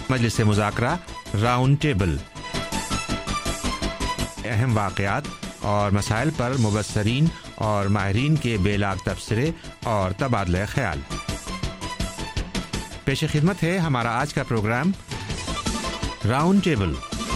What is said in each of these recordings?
مجلس مذاکرہ round table, اہم واقعات اور مسائل پر مبصرین اور ماہرین کے بے لاگ تبصرے اور تبادلہ خیال۔ پیش خدمت ہے ہمارا آج کا programme round table.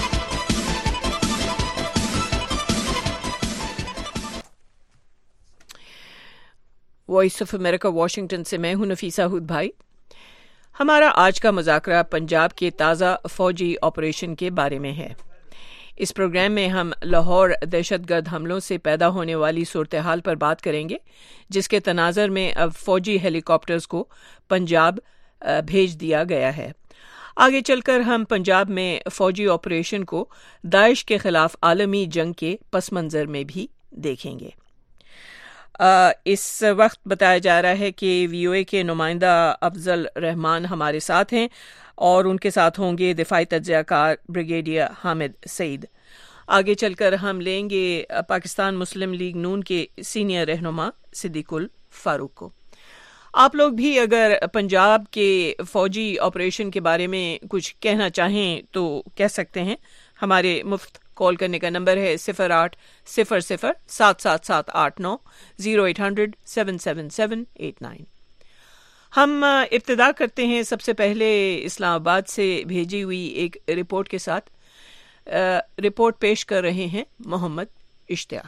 Voice of America Washington سے میں ہوں نفیسہ ہود بھائی۔ ہمارا آج کا مذاکرہ پنجاب کے تازہ فوجی آپریشن کے بارے میں ہے۔ اس پروگرام میں ہم لاہور دہشت گرد حملوں سے پیدا ہونے والی صورتحال پر بات کریں گے، جس کے تناظر میں اب فوجی ہیلی کاپٹرز کو پنجاب بھیج دیا گیا ہے۔ آگے چل کر ہم پنجاب میں فوجی آپریشن کو داعش کے خلاف عالمی جنگ کے پس منظر میں بھی دیکھیں گے۔ اس وقت بتایا جا رہا ہے کہ وی او اے کے نمائندہ افضل رحمان ہمارے ساتھ ہیں اور ان کے ساتھ ہوں گے دفاعی تجزیہ کار بریگیڈیئر حامد سعید۔ آگے چل کر ہم لیں گے پاکستان مسلم لیگ نون کے سینئر رہنما صدیق الفاروق کو۔ آپ لوگ بھی اگر پنجاب کے فوجی آپریشن کے بارے میں کچھ کہنا چاہیں تو کہہ سکتے ہیں۔ ہمارے مفت کال کرنے کا نمبر ہے 0800-777-89 0800-777-89۔ ہم ابتدا کرتے ہیں سب سے پہلے اسلام آباد سے بھیجی ہوئی ایک رپورٹ کے ساتھ۔ رپورٹ پیش کر رہے ہیں محمد اشتیاق۔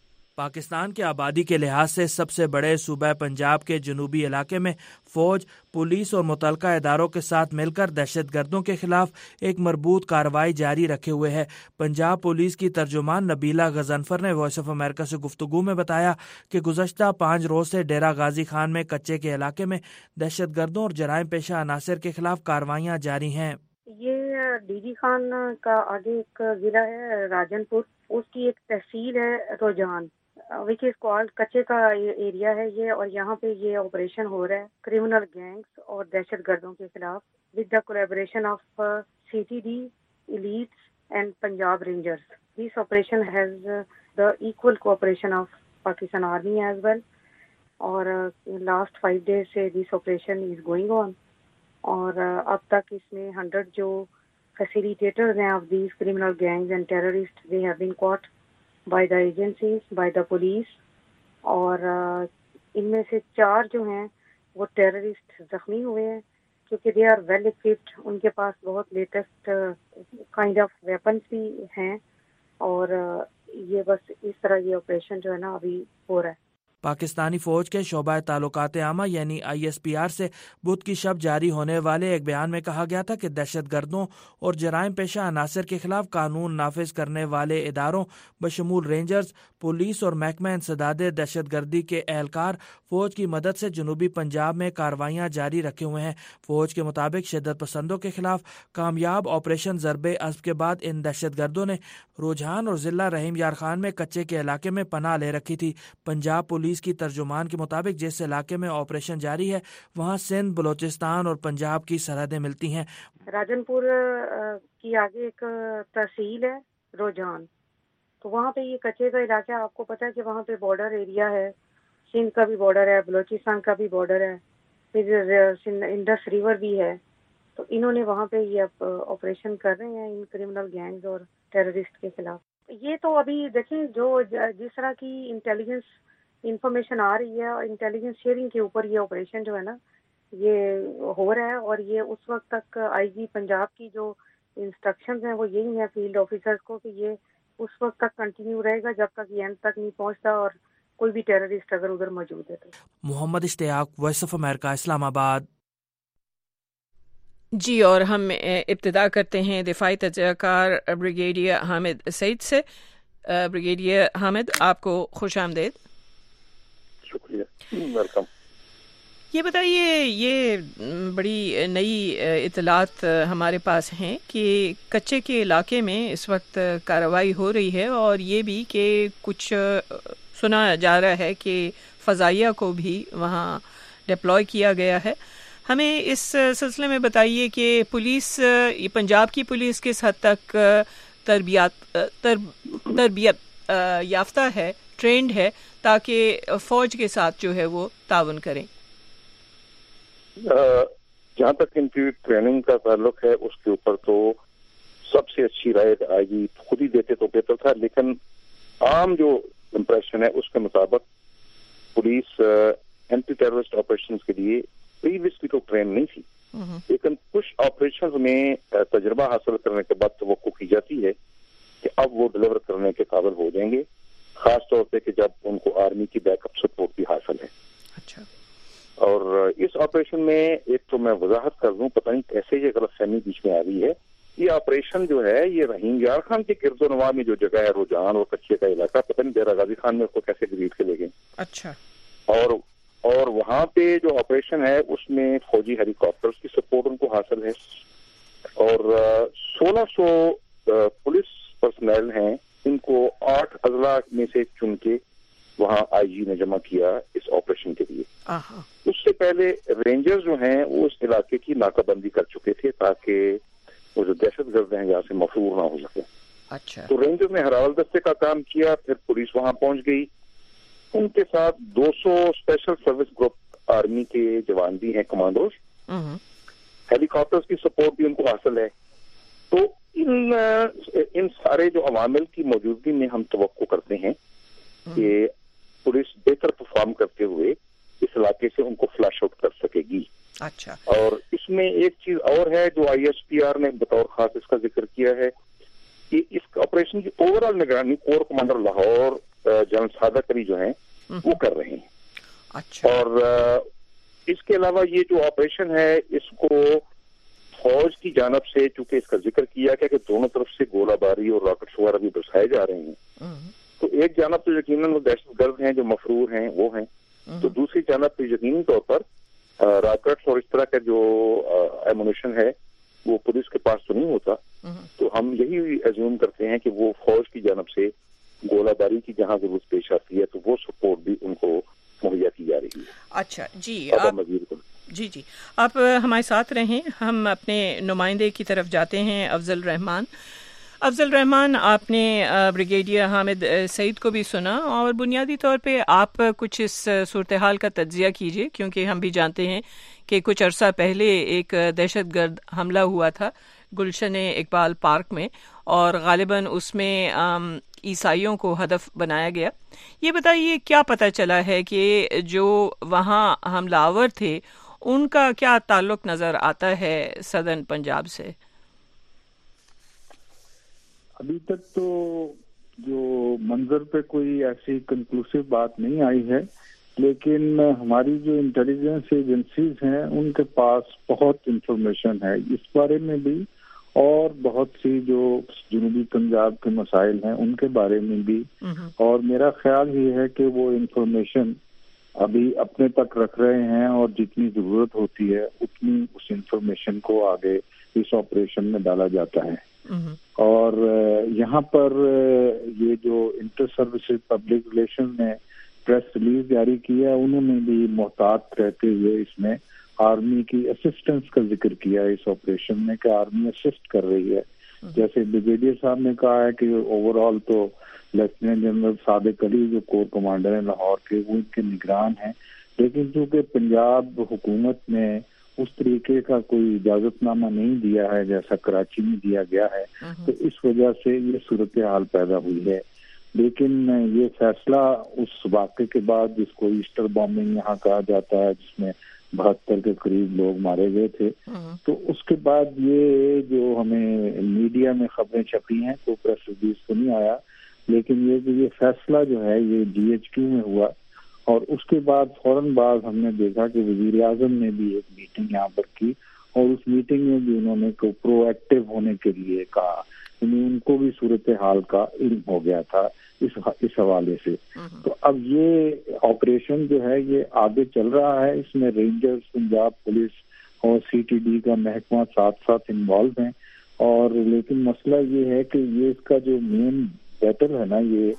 پاکستان کے آبادی کے لحاظ سے سب سے بڑے صوبہ پنجاب کے جنوبی علاقے میں فوج، پولیس اور متعلقہ اداروں کے ساتھ مل کر دہشت گردوں کے خلاف ایک مربوط کارروائی جاری رکھے ہوئے ہے۔ پنجاب پولیس کی ترجمان نبیلہ غضنفر نے وائس آف امریکہ سے گفتگو میں بتایا کہ گزشتہ 5 روز سے ڈیرہ غازی خان میں کچے کے علاقے میں دہشت گردوں اور جرائم پیشہ عناصر کے خلاف کارروائیاں جاری ہیں۔ یہ ڈی جی خان کا آگے ایک ضلع ہے راجن پور، اس کی ایک تحصیل ہے روجان وچ از کالڈ کچے کا ایریا ہے یہ، اور یہاں پہ یہ آپریشن ہو رہا ہے کرمنل گینگز اور دہشت گردوں کے خلاف with the collaboration of C T D elites and Punjab Rangers. This operation has the equal cooperation of Pakistan army as well, اور لاسٹ 5 days سے this operation is going on, اور اب تک اس میں 100 جو فیسیلیٹیٹرز ہیں of these criminal gangs and terrorist they have been caught by the agencies, by the police، اور ان میں سے 4 جو ہیں وہ ٹیررسٹ زخمی ہوئے ہیں کیونکہ they are well equipped، ان کے پاس بہت لیٹسٹ کائنڈ آف ویپنس بھی ہیں، اور یہ بس اس طرح یہ آپریشن جو ہے نا ابھی ہو رہا ہے۔ پاکستانی فوج کے شعبہ تعلقات عامہ یعنی ISPR سے بدھ کی شب جاری ہونے والے ایک بیان میں کہا گیا تھا کہ دہشت گردوں اور جرائم پیشہ عناصر کے خلاف قانون نافذ کرنے والے اداروں بشمول رینجرز، پولیس اور محکمہ انسداد دہشت گردی کے اہلکار فوج کی مدد سے جنوبی پنجاب میں کارروائیاں جاری رکھے ہوئے ہیں۔ فوج کے مطابق شدت پسندوں کے خلاف کامیاب آپریشن ضرب عصب کے بعد ان دہشت گردوں نے روجان اور ضلع رحیم یار خان میں کچے کے علاقے میں پناہ لے رکھی تھی۔ پنجاب پولیس کی ترجمان کے مطابق جس علاقے میں آپریشن جاری ہے وہاں سندھ، بلوچستان اور پنجاب کی سرحدیں ملتی ہیں۔ راجن پور کی آگے ایک تحصیل ہے روجان، تو وہاں پہ یہ کچے کا علاقہ، آپ کو پتہ ہے کہ وہاں پہ بارڈر ایریا ہے، سندھ کا بھی بارڈر ہے، بلوچستان کا بھی بارڈر ہے، پھر انڈس ریور بھی ہے، تو انہوں نے وہاں پہ یہ آپریشن کر رہے ہیں ان کرمنل گینگز اور ٹیررسٹ کے خلاف۔ یہ تو ابھی دیکھیں جو جس طرح کی انٹیلیجنس انفارمیشن آ رہی ہے، اور انٹیلیجنس شیئرنگ کے اوپر یہ آپریشن جو ہے نا یہ ہو رہا ہے، اور یہ اس وقت تک آئی جی پنجاب کی جو انسٹرکشنز ہیں وہ یہی ہیں فیلڈ آفیسرز کو کہ یہ اس وقت تک کنٹینیو رہے گا جب تک یہ اینڈ تک نہیں پہنچتا اور کوئی بھی ٹیررسٹ اگر ادھر موجود ہے تو۔ محمد اشتیاق، وائس آف امریکہ، اسلام آباد۔ جی، اور ہم ابتدا کرتے ہیں دفاعی تجزیہ کار بریگیڈیئر حامد سعید سے۔ بریگیڈیئر حامد، آپ کو خوش آمدید۔ شکریہ، ویلکم۔ یہ بتائیے، یہ بڑی نئی اطلاعات ہمارے پاس ہیں کہ کچے کے علاقے میں اس وقت کارروائی ہو رہی ہے، اور یہ بھی کہ کچھ سنا جا رہا ہے کہ فضائیہ کو بھی وہاں ڈپلوائے کیا گیا ہے۔ ہمیں اس سلسلے میں بتائیے کہ پولیس، پنجاب کی پولیس کس حد تک تربیت یافتہ ہے، ٹرینڈ ہے، تاکہ فوج کے ساتھ جو ہے وہ تعاون کریں۔ جہاں تک ان کی ٹریننگ کا تعلق ہے اس کے اوپر تو سب سے اچھی رائے آئی جی خود ہی دیتے تو بہتر تھا، لیکن عام جو امپریشن ہے اس کے مطابق پولیس اینٹی ٹیررسٹ آپریشن کے لیے پریویسلی تو ٹرین نہیں تھی، لیکن کچھ آپریشن میں تجربہ حاصل کرنے کے بعد توقع کی جاتی ہے کہ اب وہ ڈلیور کرنے کے قابل ہو جائیں گے، خاص طور پہ کہ جب ان کو آرمی کی بیک اپ سپورٹ بھی حاصل ہے۔ اچھا، اور اس آپریشن میں ایک تو میں وضاحت کر دوں، پتہ نہیں کیسے یہ غلط فہمی بیچ میں آ گئی ہے، یہ آپریشن جو ہے یہ رحیم یار خان کے گرد و نواح میں جو جگہ ہے روجان اور کچے کا علاقہ، پتہ نہیں ڈیرہ غازی خان میں اس کو کیسے گریڈ کے لے گئے۔ اچھا، اور وہاں پہ جو آپریشن ہے اس میں فوجی ہیلی کاپٹرز کی سپورٹ ان کو حاصل ہے، اور 1600 پولیس پرسنل ہیں، ان کو 8 اضلاع میں سے چن کے وہاں آئی جی نے جمع کیا اس آپریشن کے لیے۔ اس سے پہلے رینجر جو ہیں وہ اس علاقے کی ناکہ بندی کر چکے تھے تاکہ وہ جو دہشت گرد ہیں یہاں سے مفرور نہ ہو سکے۔ اچھا، تو رینجر نے ہراول دستے کا کام کیا، پھر پولیس وہاں پہنچ گئی، ان کے ساتھ 200 اسپیشل سروس گروپ آرمی کے جوان بھی ہیں، کمانڈوز، ہیلی کاپٹرز کی سپورٹ بھی ان کو حاصل ہے۔ تو ان سارے جو عوامل کی موجودگی میں ہم توقع کرتے ہیں کہ پولیس بہتر پرفارم کرتے ہوئے اس علاقے سے ان کو فلش آؤٹ کر سکے گی۔ اچھا، اور اس میں ایک چیز اور ہے جو آئی ایس پی آر نے بطور خاص اس کا ذکر کیا ہے کہ اس آپریشن کی اوور آل نگرانی corps commander Lahore general Sadiq Ali جو ہیں وہ کر رہے ہیں۔ اچھا، اور اس کے علاوہ یہ جو آپریشن ہے اس کو فوج کی جانب سے، چونکہ اس کا ذکر کیا گیا کہ دونوں طرف سے گولہ باری اور راکٹس وغیرہ بھی برسائے جا رہے ہیں، تو ایک جانب تو یقیناً وہ دہشت گرد ہیں جو مفرور ہیں وہ ہیں، تو دوسری جانب پہ یقینی طور پر راکٹس اور اس طرح کا جو ایمونیشن ہے وہ پولیس کے پاس تو نہیں ہوتا، تو ہم یہی ایزیوم کرتے ہیں کہ وہ فوج کی جانب سے گولہ باری کی جہاں ضرورت پیش آتی ہے تو وہ سپورٹ بھی ان کو مہیا کی جا رہی ہے۔ اچھا جی، آپ ہمارے ساتھ رہیں، ہم اپنے نمائندے کی طرف جاتے ہیں، افضل رحمان، آپ نے بریگیڈیئر حامد سعید کو بھی سنا، اور بنیادی طور پہ آپ کچھ اس صورتحال کا تجزیہ کیجیے، کیونکہ ہم بھی جانتے ہیں کہ کچھ عرصہ پہلے ایک دہشت گرد حملہ ہوا تھا گلشن اقبال پارک میں، اور غالباً اس میں عیسائیوں کو ہدف بنایا گیا۔ یہ بتائیے کیا پتہ چلا ہے کہ جو وہاں حملہ آور تھے ان کا کیا تعلق نظر آتا ہے سدرن پنجاب سے؟ ابھی تک تو جو منظر پہ کوئی ایسی کنکلوسیو بات نہیں آئی ہے، لیکن ہماری جو انٹیلیجنس ایجنسیز ہیں ان کے پاس بہت انفارمیشن ہے اس بارے میں بھی، اور بہت سی جو جنوبی پنجاب کے مسائل ہیں ان کے بارے میں بھی، اور میرا خیال یہ ہے کہ وہ انفارمیشن ابھی اپنے تک رکھ رہے ہیں، اور جتنی ضرورت ہوتی ہے اتنی اس انفارمیشن کو آگے اس آپریشن میں ڈالا جاتا ہے۔ اور یہاں پر یہ جو انٹر سروسز پبلک ریلیشن نے پریس ریلیز جاری کیا، انہوں نے بھی محتاط رہتے ہوئے اس میں آرمی کی اسسٹنس کا ذکر کیا ہے اس آپریشن میں، کہ آرمی اسسٹ کر رہی ہے۔ جیسے بریگیڈیئر صاحب نے کہا ہے کہ اوور آل تو لیفٹیننٹ جنرل صادق علی جو کور کمانڈر ہیں لاہور کے، وہ ان کے نگران ہیں، لیکن چونکہ پنجاب حکومت نے اس طریقے کا کوئی اجازت نامہ نہیں دیا ہے جیسا کراچی میں دیا گیا ہے، تو اس وجہ سے یہ صورتحال پیدا ہوئی ہے۔ لیکن یہ فیصلہ اس واقعے کے بعد، جس کو ایسٹر بامبنگ یہاں کہا جاتا ہے، جس میں 72 کے قریب لوگ مارے گئے تھے، تو اس کے بعد یہ جو ہمیں میڈیا میں خبریں چھپی ہیں تو پریس ریلیز تو نہیں آیا، لیکن یہ فیصلہ جو ہے یہ GHQ میں ہوا، اور اس کے بعد فوراً بعد ہم نے دیکھا کہ وزیر اعظم نے بھی ایک میٹنگ یہاں پر کی، اور اس میٹنگ میں بھی انہوں نے پرو ایکٹیو ہونے کے لیے کہا، یعنی ان کو بھی صورتحال کا علم ہو گیا تھا اس حوالے سے۔ تو اب یہ آپریشن جو ہے یہ آگے چل رہا ہے، اس میں رینجرز، پنجاب پولیس اور CTD کا محکمہ ساتھ ساتھ انوالو ہیں، اور لیکن مسئلہ یہ ہے کہ یہ اس کا جو مین بیٹل ہے نا،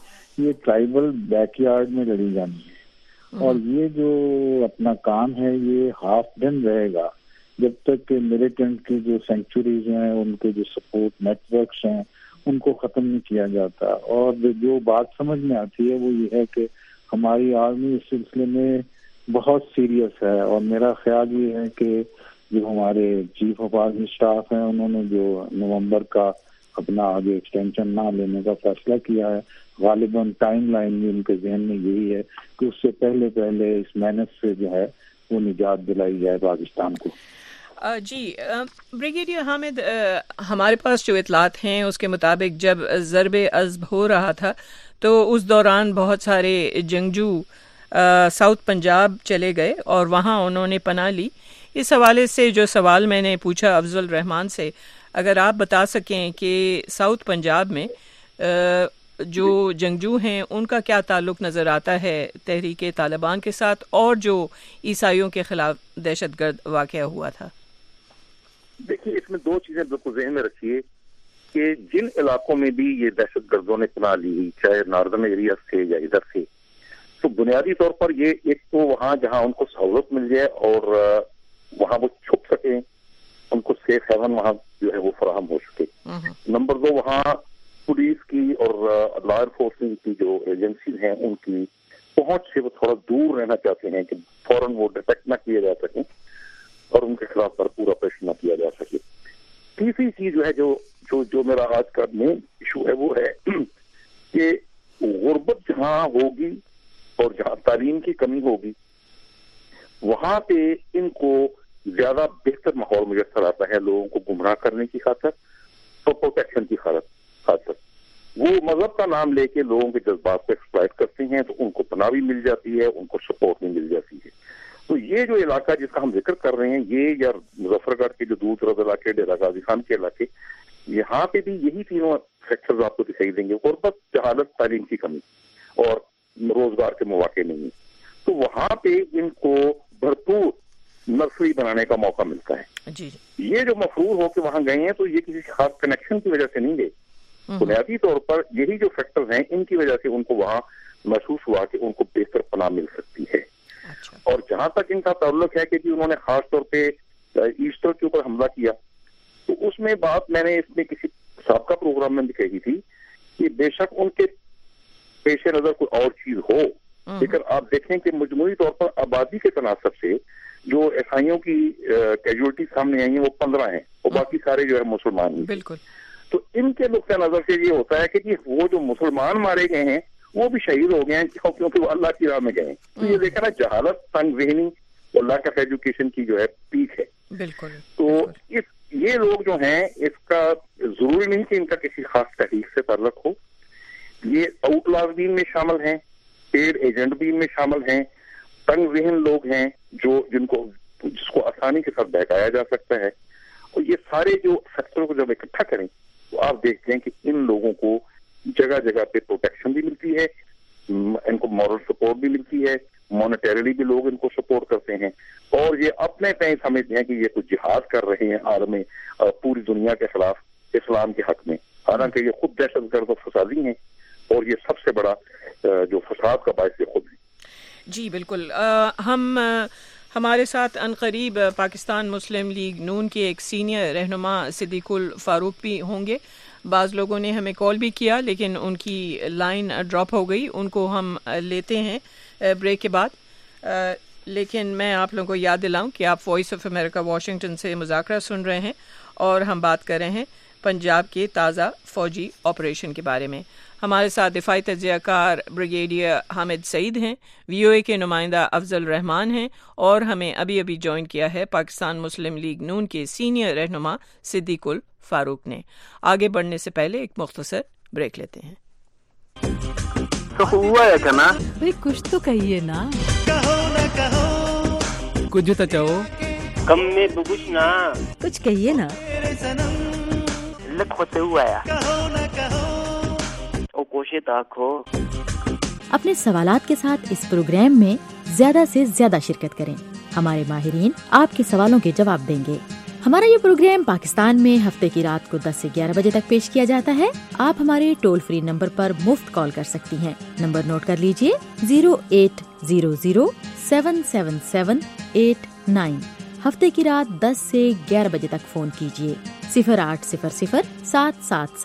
یہ ٹرائبل بیک یارڈ میں لڑی جانی ہے، اور یہ جو اپنا کام ہے یہ ہاف ڈن رہے گا جب تک کہ ملیٹنٹ کی جو سینکچوریز ہیں، ان کے جو سپورٹ نیٹ ورکس ہیں، ان کو ختم نہیں کیا جاتا۔ اور جو بات سمجھ میں آتی ہے وہ یہ ہے کہ ہماری آرمی اس سلسلے میں بہت سیریس ہے، اور میرا خیال یہ ہے کہ جو ہمارے چیف آف آرمی اسٹاف ہیں انہوں نے جو نومبر کا اپنا آگے ایکسٹینشن نہ لینے کا فیصلہ کیا ہے، غالباً ٹائم لائن بھی ان کے ذہن میں یہی ہے کہ اس سے پہلے اس محنت سے جو ہے وہ نجات دلائی جائے پاکستان کو۔ جی بریگیڈیئر حامد، ہمارے پاس جو اطلاعات ہیں اس کے مطابق جب ضرب عضب ہو رہا تھا تو اس دوران بہت سارے جنگجو ساؤتھ پنجاب چلے گئے اور وہاں انہوں نے پناہ لی۔ اس حوالے سے جو سوال میں نے پوچھا افضل الرحمان سے، اگر آپ بتا سکیں کہ ساؤتھ پنجاب میں جو جنگجو ہیں ان کا کیا تعلق نظر آتا ہے تحریک طالبان کے ساتھ اور جو عیسائیوں کے خلاف دہشت گرد واقعہ ہوا تھا؟ دیکھیے، اس میں دو چیزیں بالکل ذہن میں رکھیے کہ جن علاقوں میں بھی یہ دہشت گردوں نے پناہ لی، چاہے ناردرن ایریا سے یا ادھر سے، تو بنیادی طور پر یہ ایک تو وہاں جہاں ان کو سہولت مل جائے اور وہاں وہ چھپ سکیں، ان کو سیف ہیون وہاں جو ہے وہ فراہم ہو سکے۔ نمبر دو، وہاں پولیس کی اور لا انفورسمنٹ کی جو ایجنسیز ہیں ان کی پہنچ سے وہ تھوڑا دور رہنا چاہتے ہیں کہ فوراً وہ ڈیٹیکٹ نہ کیے جا سکیں اور ان کے خلاف بھرپور آپریشن نہ کیا جا سکے۔ تیسری چیز جو ہے جو میرا آج کا مین ایشو ہے وہ ہے کہ غربت جہاں ہوگی اور جہاں تعلیم کی کمی ہوگی وہاں پہ ان کو زیادہ بہتر ماحول میسر آتا ہے لوگوں کو گمراہ کرنے کی خاطر اور پروٹیکشن کی خاطر۔ وہ مذہب کا نام لے کے لوگوں کے جذبات کو ایکسپلائٹ کرتے ہیں تو ان کو پناہ بھی مل جاتی ہے، ان کو سپورٹ بھی مل جاتی ہے۔ تو یہ جو علاقہ جس کا ہم ذکر کر رہے ہیں، یہ یا مظفر گڑھ کے جو دور دراز علاقے، ڈیرہ غازی خان کے علاقے، یہاں پہ بھی یہی تینوں فیکٹرز آپ کو دکھائی دیں گے، غربت، جہالت، تعلیم کی کمی اور روزگار کے مواقع نہیں۔ تو وہاں پہ ان کو بھرپور نرسری بنانے کا موقع ملتا ہے۔ جی یہ جو مفرور ہو کے وہاں گئے ہیں تو یہ کسی خاص کنیکشن کی وجہ سے نہیں گئے، بنیادی طور پر یہی جو فیکٹرز ہیں ان کی وجہ سے ان کو وہاں محسوس ہوا کہ ان کو بہتر پناہ مل سکتی ہے۔ اور جہاں تک ان کا تعلق ہے کہ جی انہوں نے خاص طور پہ ایسٹر کے اوپر حملہ کیا، تو اس میں بات میں نے اس میں کسی سابقہ پروگرام میں بھی کہی تھی کہ بے شک ان کے پیش نظر کوئی اور چیز ہو، لیکن آپ دیکھیں کہ مجموعی طور پر آبادی کے تناسب سے جو عیسائیوں کی کیجولٹی سامنے آئی ہیں وہ 15 ہیں اور باقی سارے جو ہے مسلمان ہیں۔ بالکل۔ تو ان کے نقطۂ نظر سے یہ ہوتا ہے کہ جی وہ جو مسلمان مارے گئے ہیں وہ بھی شہید ہو گئے ہیں کیونکہ وہ اللہ کی راہ میں گئے ہیں۔ تو یہ دیکھا نا، جہالت، تنگ ذہنی اور لاک آف ایجوکیشن کی جو ہے پیک ہے۔ بالکل۔ تو یہ لوگ جو ہیں اس کا ضروری نہیں کہ ان کا کسی خاص تحریک سے تعلق ہو، یہ آؤٹ لاز بھی ان میں شامل ہیں، پیڈ ایجنٹ بھی ان میں شامل ہیں، تنگ ذہن لوگ ہیں جس کو آسانی کے ساتھ بہکایا جا سکتا ہے۔ اور یہ سارے جو فیکٹر کو جب اکٹھا کریں تو آپ دیکھتے ہیں کہ ان لوگوں کو جگہ جگہ پہ پروٹیکشن بھی ملتی ہے، ان کو مورل سپورٹ بھی ملتی ہے، مانیٹریلی بھی لوگ ان کو سپورٹ کرتے ہیں، اور یہ اپنے تئیں سمجھتے ہیں کہ یہ کچھ جہاد کر رہے ہیں عالم پوری دنیا کے خلاف اسلام کے حق میں، حالانکہ یہ خود دہشت گرد و فسادی ہیں اور یہ سب سے بڑا جو فساد کا باعث خود ہے۔ جی بالکل۔ ہمارے ساتھ عنقریب پاکستان مسلم لیگ نون کے ایک سینئر رہنما صدیق الفاروق بھی ہوں گے۔ بعض لوگوں نے ہمیں کال بھی کیا لیکن ان کی لائن ڈراپ ہو گئی، ان کو ہم لیتے ہیں بریک کے بعد۔ لیکن میں آپ لوگوں کو یاد دلاؤں کہ آپ وائس آف امریکہ واشنگٹن سے مذاکرہ سن رہے ہیں اور ہم بات کر رہے ہیں پنجاب کے تازہ فوجی آپریشن کے بارے میں۔ ہمارے ساتھ دفاعی تجزیہ کار بریگیڈیئر حامد سعید ہیں، وی او اے کے نمائندہ افضل الرحمان ہیں، اور ہمیں ابھی جوائن کیا ہے پاکستان مسلم لیگ نون کے سینئر رہنما صدیق الفاروق نے۔ آگے بڑھنے سے پہلے ایک مختصر بریک لیتے ہیں۔ تو ہوا ہے کنا بھئی کچھ تو کہیے نا، کہو نہ کہو، کچھ تو چاہو، کم میں بگوش نا، کچھ کہیے نا، لکھ ہوتے ہوا ہے، کہو نہ کہو، او کوشے تاکھو۔ اپنے سوالات کے ساتھ اس پروگرام میں زیادہ سے زیادہ شرکت کریں، ہمارے ماہرین آپ کے سوالوں کے جواب دیں گے۔ ہمارا یہ پروگرام پاکستان میں ہفتے کی رات کو 10 سے 11 بجے تک پیش کیا جاتا ہے۔ آپ ہمارے ٹول فری نمبر پر مفت کال کر سکتی ہیں۔ نمبر نوٹ کر لیجئے 0800-777-89۔ ہفتے کی رات 10 سے 11 بجے تک فون کیجئے۔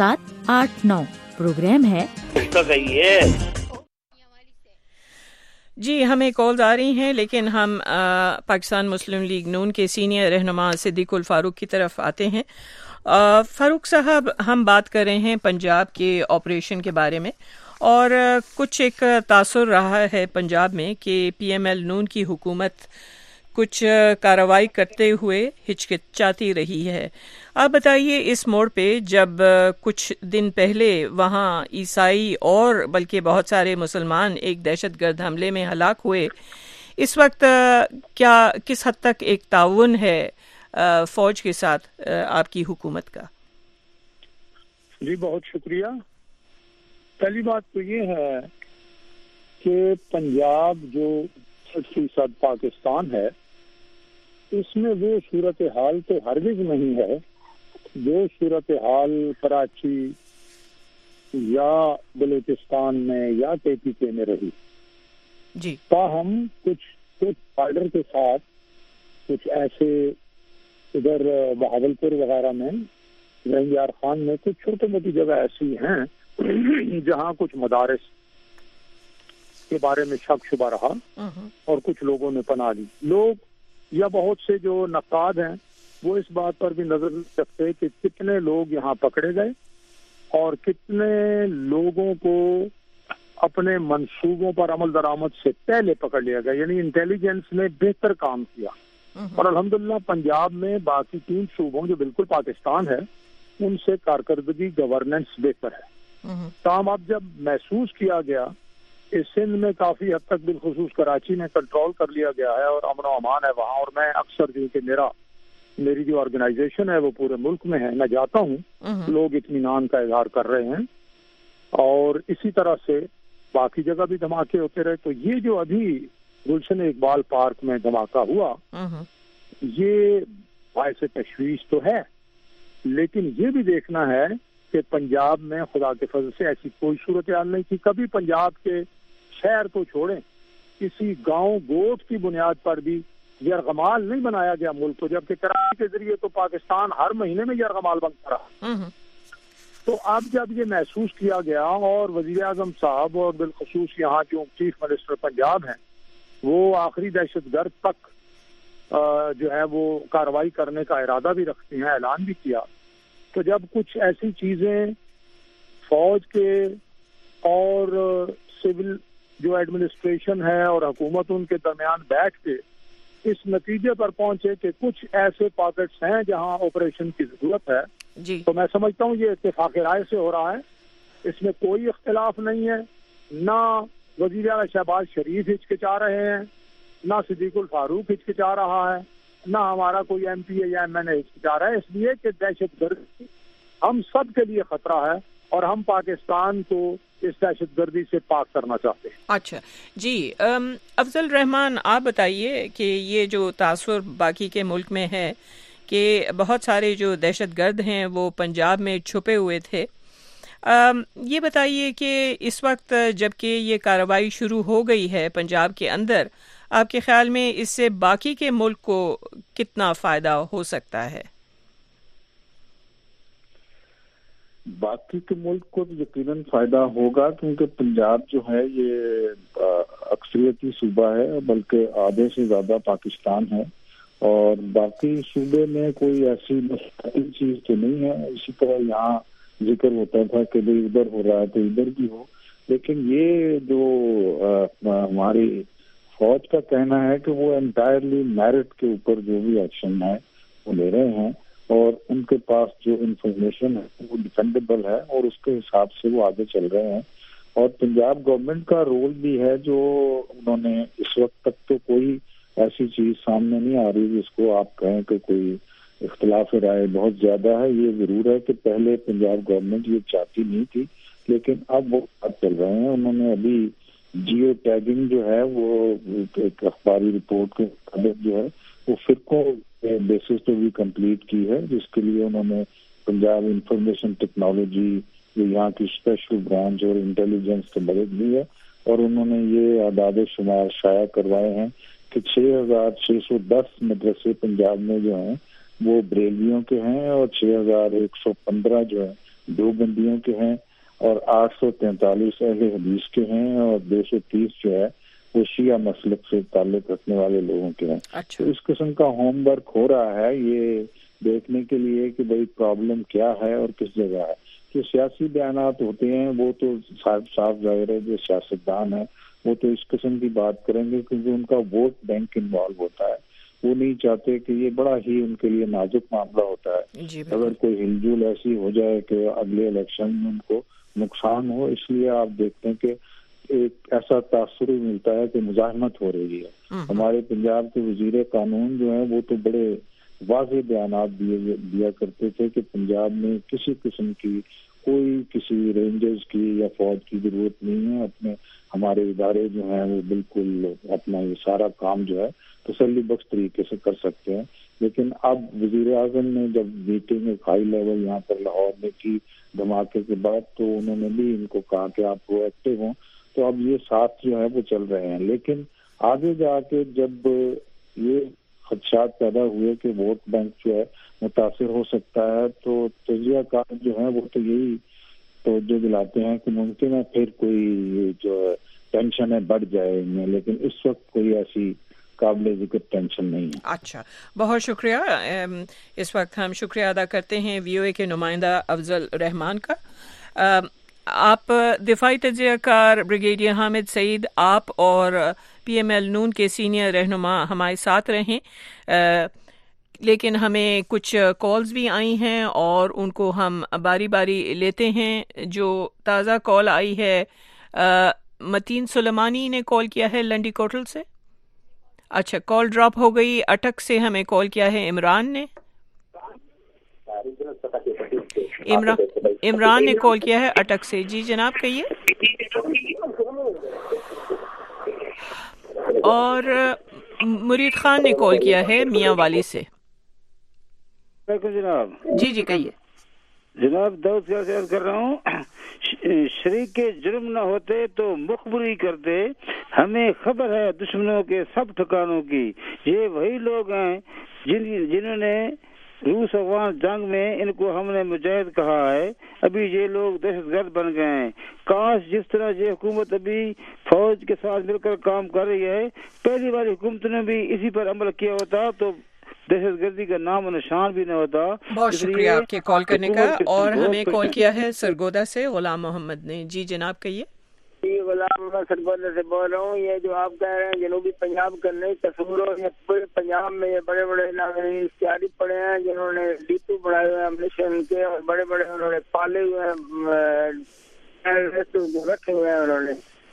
0800-777-89۔ پروگرام ہے اس کا کہیے۔ جی ہمیں کالز آ رہی ہیں، لیکن ہم پاکستان مسلم لیگ نون کے سینئر رہنما صدیق الفاروق کی طرف آتے ہیں۔ فاروق صاحب، ہم بات کر رہے ہیں پنجاب کے آپریشن کے بارے میں، اور کچھ ایک تاثر رہا ہے پنجاب میں کہ پی ایم ایل نون کی حکومت کچھ کارروائی کرتے ہوئے ہچکچاتی رہی ہے۔ آپ بتائیے اس موڑ پہ، جب کچھ دن پہلے وہاں عیسائی اور بلکہ بہت سارے مسلمان ایک دہشت گرد حملے میں ہلاک ہوئے، اس وقت کیا کس حد تک ایک تعاون ہے فوج کے ساتھ آپ کی حکومت کا؟ جی بہت شکریہ۔ پہلی بات تو یہ ہے کہ پنجاب جو 60% پاکستان ہے، اس میں وہ صورتحال تو ہرگز نہیں ہے جو صورتحال کراچی یا بلوچستان میں یا KPK میں رہی۔ جی تاہم کچھ بارڈر کے ساتھ کچھ ایسے ادھر بہاولپور وغیرہ میں، رنگیار خان میں کچھ چھوٹی موٹی جگہ ایسی ہیں جہاں کچھ مدارس کے بارے میں شک شبہ رہا اور کچھ لوگوں نے پناہ لی۔ لوگ یا بہت سے جو نقاد ہیں وہ اس بات پر بھی نظر نہیں رکھتے کہ کتنے لوگ یہاں پکڑے گئے اور کتنے لوگوں کو اپنے منصوبوں پر عمل درآمد سے پہلے پکڑ لیا گیا، یعنی انٹیلیجنس نے بہتر کام کیا۔ اور الحمدللہ پنجاب میں باقی 3 صوبوں جو بالکل پاکستان ہے ان سے کارکردگی گورننس بہتر ہے۔ تاہم اب جب محسوس کیا گیا کہ سندھ میں کافی حد تک بالخصوص کراچی میں کنٹرول کر لیا گیا ہے اور امن و امان ہے وہاں، اور میں اکثر جو کہ میری جو آرگنائزیشن ہے وہ پورے ملک میں ہے، میں جاتا ہوں، لوگ اطمینان کا اظہار کر رہے ہیں، اور اسی طرح سے باقی جگہ بھی دھماکے ہوتے رہے۔ تو یہ جو ابھی گلشن اقبال پارک میں دھماکہ ہوا، یہ باعث تشویش تو ہے، لیکن یہ بھی دیکھنا ہے کہ پنجاب میں خدا کے فضل سے ایسی کوئی صورتحال نہیں تھی۔ کبھی پنجاب کے شہر کو چھوڑیں، کسی گاؤں گوٹ کی بنیاد پر بھی یرغمال نہیں بنایا گیا ملک کو، جبکہ کراچی کے ذریعے تو پاکستان ہر مہینے میں یرغمال بنتا رہا۔ تو اب جب یہ محسوس کیا گیا اور وزیر اعظم صاحب اور بالخصوص یہاں جو چیف منسٹر پنجاب ہیں وہ آخری دہشت گرد تک جو ہے وہ کارروائی کرنے کا ارادہ بھی رکھتے ہیں، اعلان بھی کیا، تو جب کچھ ایسی چیزیں فوج کے اور سول جو ایڈمنسٹریشن ہے اور حکومت ان کے درمیان بیٹھ کے اس نتیجے پر پہنچے کہ کچھ ایسے پاکٹس ہیں جہاں آپریشن کی ضرورت ہے، جی تو میں سمجھتا ہوں یہ اتفاق رائے سے ہو رہا ہے، اس میں کوئی اختلاف نہیں ہے، نہ وزیر اعلیٰ شہباز شریف ہچکچا رہے ہیں، نہ صدیق الفاروق ہچکچا رہا ہے، نہ ہمارا کوئی MP یا MNA ہچکچا رہا ہے، اس لیے کہ دہشت گردی ہم سب کے لیے خطرہ ہے اور ہم پاکستان کو اس دہشت گردی سے پاک کرنا چاہتے ہیں۔ اچھا جی، افضل رحمان آپ بتائیے کہ یہ جو تاثر باقی کے ملک میں ہے کہ بہت سارے جو دہشت گرد ہیں وہ پنجاب میں چھپے ہوئے تھے، یہ بتائیے کہ اس وقت جب کہ یہ کارروائی شروع ہو گئی ہے پنجاب کے اندر، آپ کے خیال میں اس سے باقی کے ملک کو کتنا فائدہ ہو سکتا ہے؟ باقی کے ملک کو یقیناً فائدہ ہوگا، کیونکہ پنجاب جو ہے یہ اکثریتی صوبہ ہے، بلکہ آدھے سے زیادہ پاکستان ہے، اور باقی صوبے میں کوئی ایسی مستقل چیز تو نہیں ہے۔ اسی طرح یہاں ذکر ہوتا تھا کہ بھائی ادھر ہو رہا ہے تو ادھر بھی ہو، لیکن یہ جو ہماری فوج کا کہنا ہے کہ وہ انٹائرلی میرٹ کے اوپر جو بھی ایکشن ہے وہ لے رہے ہیں، اور ان کے پاس جو انفارمیشن ہے وہ ڈیفینڈیبل ہے اور اس کے حساب سے وہ آگے چل رہے ہیں۔ اور پنجاب گورنمنٹ کا رول بھی ہے، جو انہوں نے اس وقت تک تو کوئی ایسی چیز سامنے نہیں آ رہی جس کو آپ کہیں کہ کوئی اختلاف رائے بہت زیادہ ہے۔ یہ ضرور ہے کہ پہلے پنجاب گورنمنٹ یہ چاہتی نہیں تھی، لیکن اب وہ چل رہے ہیں۔ انہوں نے ابھی جیو ٹیگنگ جو ہے وہ ایک اخباری رپورٹ کے مطابق جو ہے وہ فرقوں بیسس پہ بھی کمپلیٹ کی ہے، جس کے لیے انہوں نے پنجاب انفارمیشن ٹیکنالوجی جو یہاں کی اسپیشل برانچ اور انٹیلیجنس کی مدد لی ہے، اور انہوں نے یہ اعداد و شمار شائع کروائے ہیں کہ 6,610 مدرسے پنجاب میں جو ہیں وہ بریلویوں کے ہیں، اور 6,115 جو ہیں دیوبندیوں کے ہیں، اور 843 اہل حدیث کے ہیں، اور 230 جو ہے وہ شیعہ مسلک سے تعلق رکھنے والے لوگوں کے ہیں. اچھا. تو اس قسم کا ہوم ورک ہو رہا ہے یہ دیکھنے کے لیے کہ بھئی پرابلم کیا ہے اور کس جگہ ہے. جو سیاسی بیانات ہوتے ہیں وہ تو صاف ظاہر ہے جو سیاستدان ہیں وہ تو اس قسم کی بات کریں گے کیونکہ ان کا ووٹ بینک انوالو ہوتا ہے. وہ نہیں چاہتے کہ یہ بڑا ہی ان کے لیے نازک معاملہ ہوتا ہے. اگر کوئی ہل جل ایسی ہو جائے کہ اگلے الیکشن میں ان کو نقصان ہو، اس لیے آپ دیکھتے ہیں کہ ایک ایسا تاثر ملتا ہے کہ مزاحمت ہو رہی ہے. ہمارے پنجاب کے وزیر قانون جو ہیں وہ تو بڑے واضح بیانات دیا کرتے تھے کہ پنجاب میں کسی قسم کی کوئی کسی رینجرز کی یا فوج کی ضرورت نہیں ہے. اپنے ہمارے ادارے جو ہیں وہ بالکل اپنا یہ سارا کام جو ہے تسلی بخش طریقے سے کر سکتے ہیں. لیکن اب وزیر اعظم نے جب میٹنگ ایک ہائی لیول یہاں پر لاہور میں کی دھماکے کے بعد تو انہوں نے بھی ان کو کہا کہ آپ پرو ایکٹیو ہوں. تو اب یہ ساتھ جو ہے وہ چل رہے ہیں. لیکن آگے جا کے جب یہ خدشات پیدا ہوئے کہ ووٹ بینک جو ہے متاثر ہو سکتا ہے تو تجزیہ کار جو ہیں وہ تو یہی توجہ دلاتے ہیں کہ ممکن ہے پھر کوئی جو ٹینشن ہے بڑھ جائے ان میں، لیکن اس وقت کوئی ایسی قابل ذکر ٹینشن نہیں ہے. اچھا، بہت شکریہ. اس وقت ہم شکریہ ادا کرتے ہیں وی او اے کے نمائندہ افضل رحمان کا. آپ دفاعی تجزیہ کار بریگیڈیئر حامد سعید، آپ اور پی ایم ایل نون کے سینئر رہنما ہمارے ساتھ رہیں، لیکن ہمیں کچھ کالز بھی آئی ہیں اور ان کو ہم باری باری لیتے ہیں. جو تازہ کال آئی ہے متین سلیمانی نے کال کیا ہے لنڈی کوٹل سے. اچھا، کال ڈراپ ہو گئی. اٹک سے ہمیں کال کیا ہے عمران نے. عمران نے کال کیا ہے اٹک سے. جی جناب کہیے. اور مرید خان نے کال کیا ہے میاں والی سے. جناب جی جی کہیے. جناب دعوت سے عرض کر رہا ہوں، شریک کے جرم نہ ہوتے تو مخبری کرتے. ہمیں خبر ہے دشمنوں کے سب ٹھکانوں کی. یہ وہی لوگ ہیں جنہوں نے روس افغان جنگ میں ان کو ہم نے مجاہد کہا ہے. ابھی یہ لوگ دہشت گرد بن گئے ہیں. کاش جس طرح یہ حکومت ابھی فوج کے ساتھ مل کر کام کر رہی ہے پہلی والی حکومت نے بھی اسی پر عمل کیا ہوتا تو دہشت گردی کا نام و نشان بھی نہ ہوتا. بہت شکریہ آپ کے کال کرنے کا. اور ہمیں کال کیا ہے سرگودا سے غلام محمد نے. جی جناب کہیے. جی غلام محمد سرگودا سے بول رہا ہوں. یہ جو آپ کہہ رہے ہیں جنوبی پنجاب کا نہیں تصور ہو، یہ پورے پنجاب میں یہ بڑے بڑے اشتہاری پڑے ہیں جنہوں نے ڈیپو بنائے ہوئے ہیں ملیشین کے، اور بڑے بڑے انہوں نے پالے ہوئے ہیں، رکھے ہوئے ہیں انہوں نے.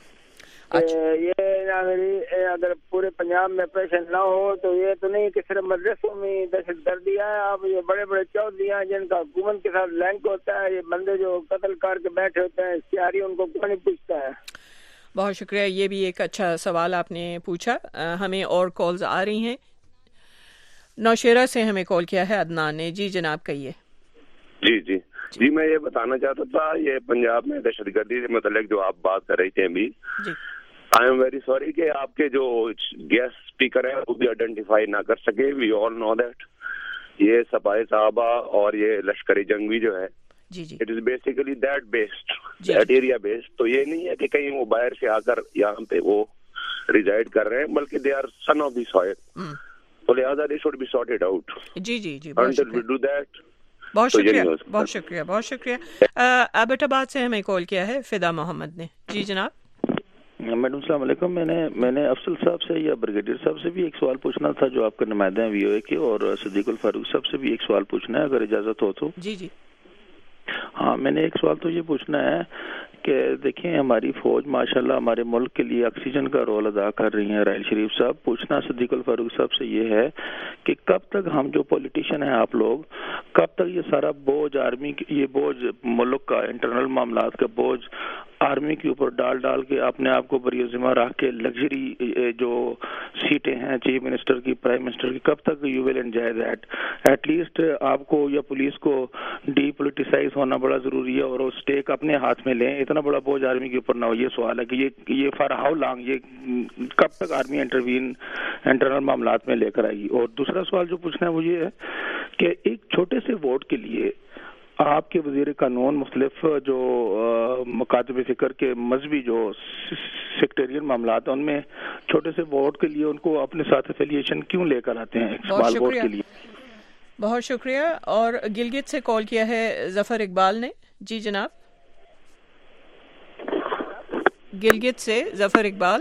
یہ اگر پورے پنجاب میں آپریشن نہ ہو تو یہ تو نہیں کہ صرف مدرسوں میں دہشت گردی ہے. آپ یہ بڑے بڑے چودھری ہیں جن کا حکومت کے ساتھ لنک ہوتا ہے. یہ بندے جو قتل کر کے بیٹھے ہوتے ہیں اشتہاری، ان کو کون نہیں پوچھتا ہے. بہت شکریہ. یہ بھی ایک اچھا سوال آپ نے پوچھا. ہمیں اور کالز آ رہی ہیں. نوشیرہ سے ہمیں کال کیا ہے عدنان نے. جی جناب کہیے. جی میں یہ بتانا چاہتا تھا یہ پنجاب میں دہشت گردی سے متعلق جو آپ بات کر رہی تھے ابھی، آئی ایم ویری سوری کہ آپ کے جو گیسٹ اسپیکر ہیں وہ بھی آئیڈینٹیفائی نہ کر سکے. وی آل نو دیٹ یہ سپاہی صحابہ اور یہ لشکری جنگ بھی جو ہے it is basically that based, that area based. تو یہ نہیں ہے کہ کہیں وہ باہر سے آ کر یہاں پہ وہ ریزائڈ کر رہے ہیں، بلکہ they are son of the soil. تو لہٰذا they should be sorted out. جی جی جی انٹل وی ڈو دیٹ. بہت شکریہ بہت شکریہ بہت شکریہ. ایبٹ آباد سے ہمیں کال کیا ہے فدا محمد نے. جی جناب. میڈم السلام علیکم. میں نے افضل صاحب سے یا بریگیڈیئر صاحب سے بھی ایک سوال پوچھنا تھا جو آپ کے نمائندے ہیں وی او اے کے، اور صدیق الفاروق صاحب سے بھی ایک سوال پوچھنا ہے اگر اجازت ہو تو. جی جی. ہاں میں نے ایک سوال تو یہ پوچھنا ہے کہ دیکھیں ہماری فوج ماشاءاللہ ہمارے ملک کے لیے آکسیجن کا رول ادا کر رہی ہیں. راحیل شریف صاحب، پوچھنا صدیق الفاروق صاحب سے یہ ہے کہ کب تک ہم جو پولیٹیشین ہیں آپ لوگ، کب تک یہ سارا بوجھ آرمی، یہ بوجھ ملک کا انٹرنل معاملات کا بوجھ آرمی کے اوپر ڈال کے اپنے آپ کو بری ذمہ رکھ کے لگژری جو سیٹیں ہیں چیف منسٹر کی، پرائم منسٹر کی، کب تک you will enjoy that? At least آپ کو یا پولیس کو ڈی پولیٹیسائز ہونا بڑا ضروری ہے اور وہ اسٹیک اپنے ہاتھ میں لیں. اتنا بڑا بوجھ آرمی کے اوپر نہ ہو. یہ سوال ہے کہ یہ فار ہاؤ لانگ، یہ کب تک آرمی انٹروین انٹرنل معاملات میں لے کر آئے گی. اور دوسرا سوال جو پوچھنا ہے وہ یہ ہے کہ ایک چھوٹے سے ووٹ کے لیے آپ کے وزیر قانون مختلف جو مکاتب فکر کے مذہبی جو سیکٹریل معاملات ہیں ان میں چھوٹے سے ووٹ کے لیے ان کو اپنے ساتھ افیلیشن کیوں لے کر آتے ہیں اسمال ووٹ کے لیے؟ بہت شکریہ. اور گلگت سے کال کیا ہے ظفر اقبال نے. جی جناب, گلگت سے ظفر اقبال.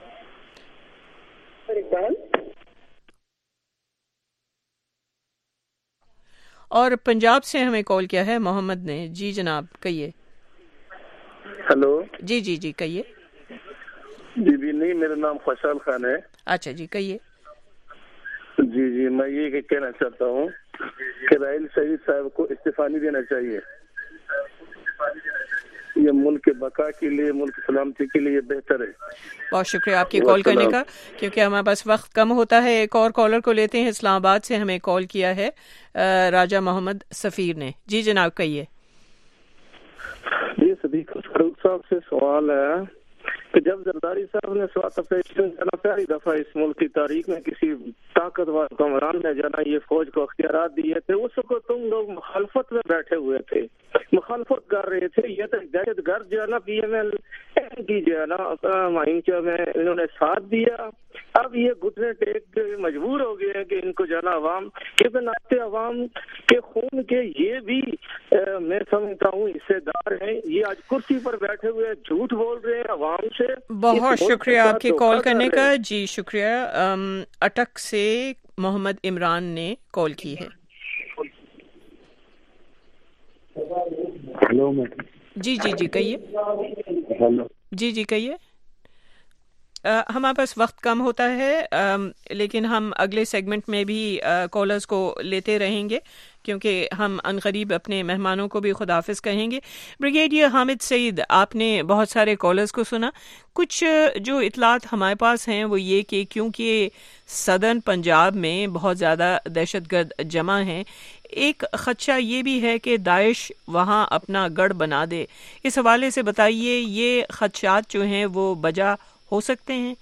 اور پنجاب سے ہمیں کال کیا ہے محمد نے. جی جناب کہیے. ہلو. جی جی جی کہیے. جی نہیں, میرا نام خوشحال خان ہے. اچھا جی کہیے. جی میں یہ کہنا چاہتا ہوں کہ راحیل شریف صاحب کو استعفیٰ نہیں دینا چاہیے. یہ ملک کے بقا کے لیے, ملک کی سلامتی کے لیے بہتر ہے. بہت شکریہ آپ کی کال کرنے کا. کیونکہ ہمارے پاس وقت کم ہوتا ہے, ایک اور کالر کو لیتے ہیں. اسلام آباد سے ہمیں کال کیا ہے راجہ محمد سفیر نے. جی جناب کہیے. جی صدیق فاروق صاحب سے سوال ہے کہ جب زرداری صاحب نے سوات آپریشن جانا پہلی دفعہ اس ملک کی تاریخ میں کسی طاقتور حکمران نے جانا یہ فوج کو اختیارات دیے تھے, اس کو تم لوگ مخالفت میں بیٹھے ہوئے تھے, مخالفت کر رہے تھے. یہ تو دہشت گرد جو ہے نا پی ایم ایل کی جو ہے نا معینچہ میں انہوں نے ساتھ دیا. اب یہ گھٹنے ٹیک مجبور ہو گئے ہیں کہ ان کو جانا عوام کے ناطے عوام کے خون کے یہ بھی میں سمجھتا ہوں حصے دار ہیں. یہ آج کرسی پر بیٹھے ہوئے جھوٹ بول رہے ہیں عوام سے. بہت شکریہ آپ کی کال کرنے کا. جی شکریہ. اٹک سے محمد عمران نے کال کی ہے. ہلو. جی جی جی کہیے. ہلو. جی جی کہیے. ہمارے پاس وقت کم ہوتا ہے لیکن ہم اگلے سیگمنٹ میں بھی کالرز کو لیتے رہیں گے کیونکہ ہم عنقریب اپنے مہمانوں کو بھی خداحافظ کہیں گے. بریگیڈیئر حامد سعید, آپ نے بہت سارے کالرز کو سنا. کچھ جو اطلاعات ہمارے پاس ہیں وہ یہ کہ کیونکہ صدرن پنجاب میں بہت زیادہ دہشت گرد جمع ہیں, ایک خدشہ یہ بھی ہے کہ داعش وہاں اپنا گڑھ بنا دے. اس حوالے سے بتائیے یہ خدشات جو ہیں وہ بجا ہو سکتے ہیں؟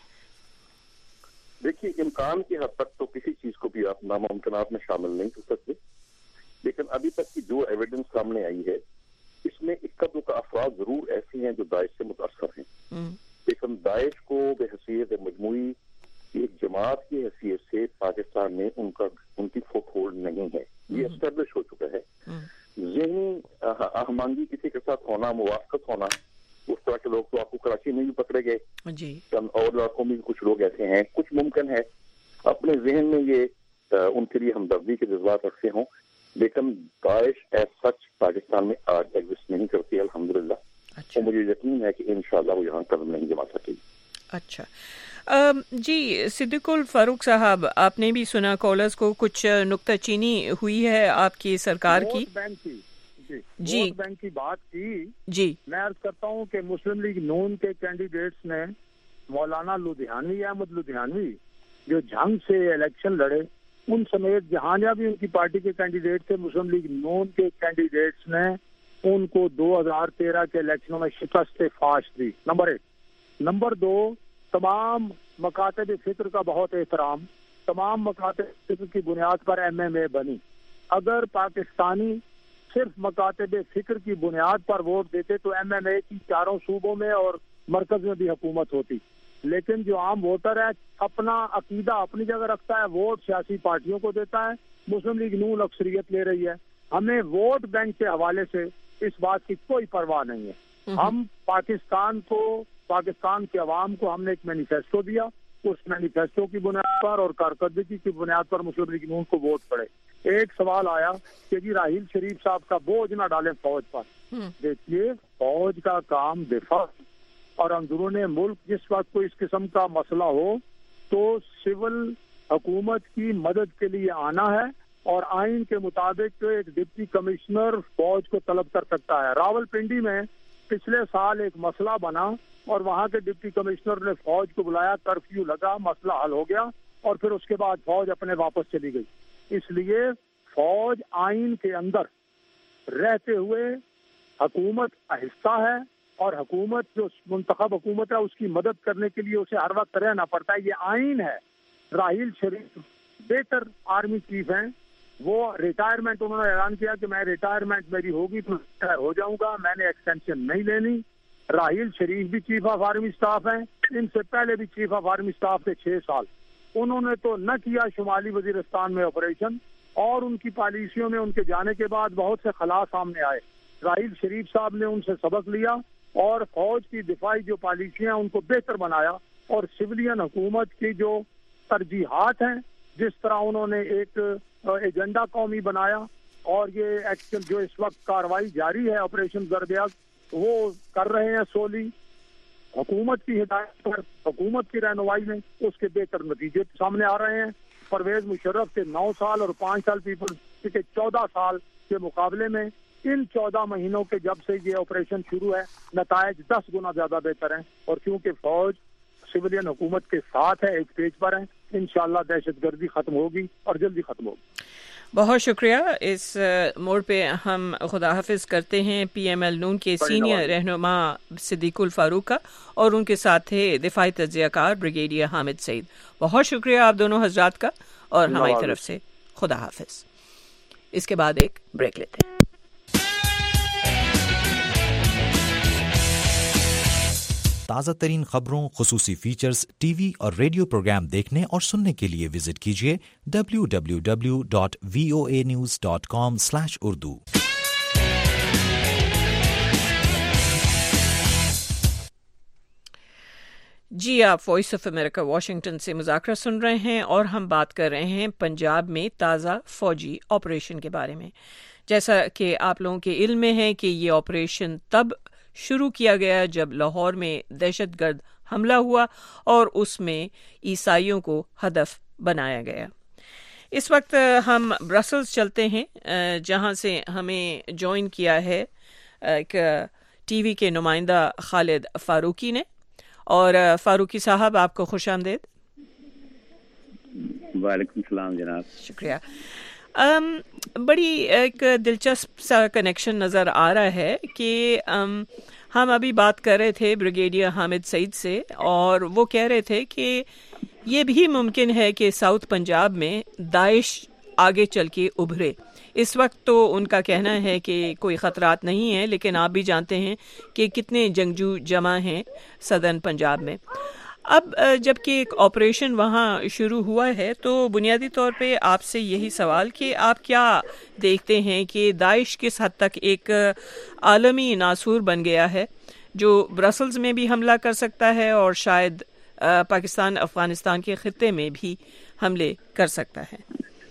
دیکھیے امکان کی حد تک تو کسی چیز کو بھی آپ ناممکنات میں شامل نہیں کر سکتے, لیکن ابھی تک کی جو ایویڈنس سامنے آئی ہے اس میں اکا دکا افراد ضرور ایسے ہیں جو داعش سے متاثر ہیں, لیکن داعش کو بحیثیت مجموعی ایک جماعت کی حیثیت سے پاکستان میں ان کی فٹ ہولڈ نہیں ہے. یہ اسٹیبلش ہو چکا ہے. ذہنی اہمانگی کسی کے ساتھ ہونا, موافقت ہونا, اس طرح کے لوگ تو آپ کو کراچی میں بھی پکڑے گئے جی, اور علاقوں میں بھی کچھ لوگ ایسے ہیں. کچھ ممکن ہے اپنے ذہن میں یہ ان کے لیے ہمدردی کے جذبات رکھتے ہوں, لیکن داعش ایز سچ پاکستان میں آج ایگزسٹ نہیں کرتی الحمدللہ. اور مجھے یقین ہے کہ انشاءاللہ وہ یہاں قدم نہیں جما سکے گی. اچھا جی صدیق الفاروق صاحب, آپ نے بھی سنا کالرز کو کچھ نکتہ چینی ہوئی ہے آپ کی سرکار کی. جی ووٹ بینک کی بات کی. جی میں عرض کرتا ہوں کہ مسلم لیگ نون کے کینڈیڈیٹس نے مولانا لدھیانوی, احمد لدھیانوی جو جھنگ سے الیکشن لڑے, ان سمیت جہاں جہاں بھی ان کی پارٹی کے کینڈیڈیٹ تھے, مسلم لیگ نون کے کینڈیڈیٹس نے ان کو 2013 کے الیکشنوں میں شکست فاش دی. نمبر 1. نمبر 2, تمام مکاتب فکر کا بہت احترام. تمام مکاتب فکر کی بنیاد پر MMA بنی. اگر پاکستانی صرف مکاتب فکر کی بنیاد پر ووٹ دیتے تو MMA کی چاروں صوبوں میں اور مرکز میں بھی حکومت ہوتی. لیکن جو عام ووٹر ہے اپنا عقیدہ اپنی جگہ رکھتا ہے, ووٹ سیاسی پارٹیوں کو دیتا ہے. مسلم لیگ نون اکثریت لے رہی ہے. ہمیں ووٹ بینک کے حوالے سے اس بات کی کوئی پرواہ نہیں ہے. ہم پاکستان کے عوام کو ہم نے ایک مینیفیسٹو دیا, اس مینیفیسٹو کی بنیاد پر اور کارکردگی کی بنیاد پر مسلم لیگ نون کو ووٹ پڑے. ایک سوال آیا کہ جی راحیل شریف صاحب کا بوجھ نہ ڈالیں فوج پر. دیکھیے فوج کا کام دفاع اور اندرون ملک جس وقت کوئی اس قسم کا مسئلہ ہو تو سول حکومت کی مدد کے لیے آنا ہے, اور آئین کے مطابق ایک ڈپٹی کمشنر فوج کو طلب کر سکتا ہے. راول پنڈی میں پچھلے سال ایک مسئلہ بنا اور وہاں کے ڈپٹی کمشنر نے فوج کو بلایا, کرفیو لگا, مسئلہ حل ہو گیا اور پھر اس کے بعد فوج اپنے واپس چلی گئی. اس لیے فوج آئین کے اندر رہتے ہوئے حکومت کا حصہ ہے, اور حکومت جو منتخب حکومت ہے اس کی مدد کرنے کے لیے اسے ہر وقت رہنا پڑتا ہے. یہ آئین ہے. راحیل شریف بہتر آرمی چیف ہیں, وہ ریٹائرمنٹ انہوں نے اعلان کیا کہ میں ریٹائرمنٹ میری ہوگی تو ریٹائر ہو جاؤں گا, میں نے ایکسٹینشن نہیں لینی. راحیل شریف بھی چیف آف آرمی اسٹاف ہیں, ان سے پہلے بھی چیف آف آرمی اسٹاف تھے 6 سال. انہوں نے تو نہ کیا شمالی وزیرستان میں آپریشن, اور ان کی پالیسیوں میں ان کے جانے کے بعد بہت سے خلا سامنے آئے. راحیل شریف صاحب نے ان سے سبق لیا اور فوج کی دفاعی جو پالیسیاں ان کو بہتر بنایا, اور سویلین حکومت کی جو ترجیحات ہیں, جس طرح انہوں نے ایک ایجنڈا قومی بنایا, اور یہ ایکشن جو اس وقت کاروائی جاری ہے آپریشن زربیاز وہ کر رہے ہیں سولی حکومت کی ہدایت پر, حکومت کی رہنمائی میں, اس کے بہتر نتیجے سامنے آ رہے ہیں. پرویز مشرف کے 9 سال اور 5 سال پیپلز کے 14 سال کے مقابلے میں ان 14 مہینوں کے جب سے یہ آپریشن شروع ہے نتائج 10 گنا زیادہ بہتر ہیں. اور کیونکہ فوج سویلین حکومت کے ساتھ ہے, ایک پیج پر ہیں, انشاءاللہ دہشت گردی ختم ہوگی اور جلدی ختم ہوگی. بہت شکریہ. اس موڑ پہ ہم خدا حافظ کرتے ہیں پی ایم ایل نون کے سینئر رہنما صدیق الفاروق کا, اور ان کے ساتھ تھے دفاعی تجزیہ کار بریگیڈیئر حامد سعید. بہت شکریہ آپ دونوں حضرات کا, اور ہماری طرف سے خدا حافظ. اس کے بعد ایک بریک لیتے ہیں. تازہ ترین خبروں, خصوصی فیچرز, ٹی وی اور ریڈیو پروگرام دیکھنے اور سننے کے لیے وزٹ کیجیے www.voanews.com/urdu. جی, آپ وائس آف امریکہ واشنگٹن سے مذاکرہ سن رہے ہیں, اور ہم بات کر رہے ہیں پنجاب میں تازہ فوجی آپریشن کے بارے میں. جیسا کہ آپ لوگوں کے علم میں ہے کہ یہ آپریشن تب شروع کیا گیا جب لاہور میں دہشت گرد حملہ ہوا اور اس میں عیسائیوں کو ہدف بنایا گیا. اس وقت ہم برسلز چلتے ہیں, جہاں سے ہمیں جوائن کیا ہے ایک ٹی وی کے نمائندہ خالد فاروقی نے. اور فاروقی صاحب, آپ کو خوش آمدید. وعلیکم السلام جناب. شکریہ. بڑی ایک دلچسپ سا کنیکشن نظر آ رہا ہے کہ ہم ابھی بات کر رہے تھے بریگیڈیئر حامد سعید سے, اور وہ کہہ رہے تھے کہ یہ بھی ممکن ہے کہ ساؤتھ پنجاب میں داعش آگے چل کے ابھرے. اس وقت تو ان کا کہنا ہے کہ کوئی خطرات نہیں ہیں, لیکن آپ بھی جانتے ہیں کہ کتنے جنگجو جمع ہیں سدرن پنجاب میں. اب جب کہ ایک آپریشن وہاں شروع ہوا ہے, تو بنیادی طور پہ آپ سے یہی سوال کہ آپ کیا دیکھتے ہیں کہ داعش کس حد تک ایک عالمی ناسور بن گیا ہے جو برسلز میں بھی حملہ کر سکتا ہے اور شاید پاکستان افغانستان کے خطے میں بھی حملے کر سکتا ہے.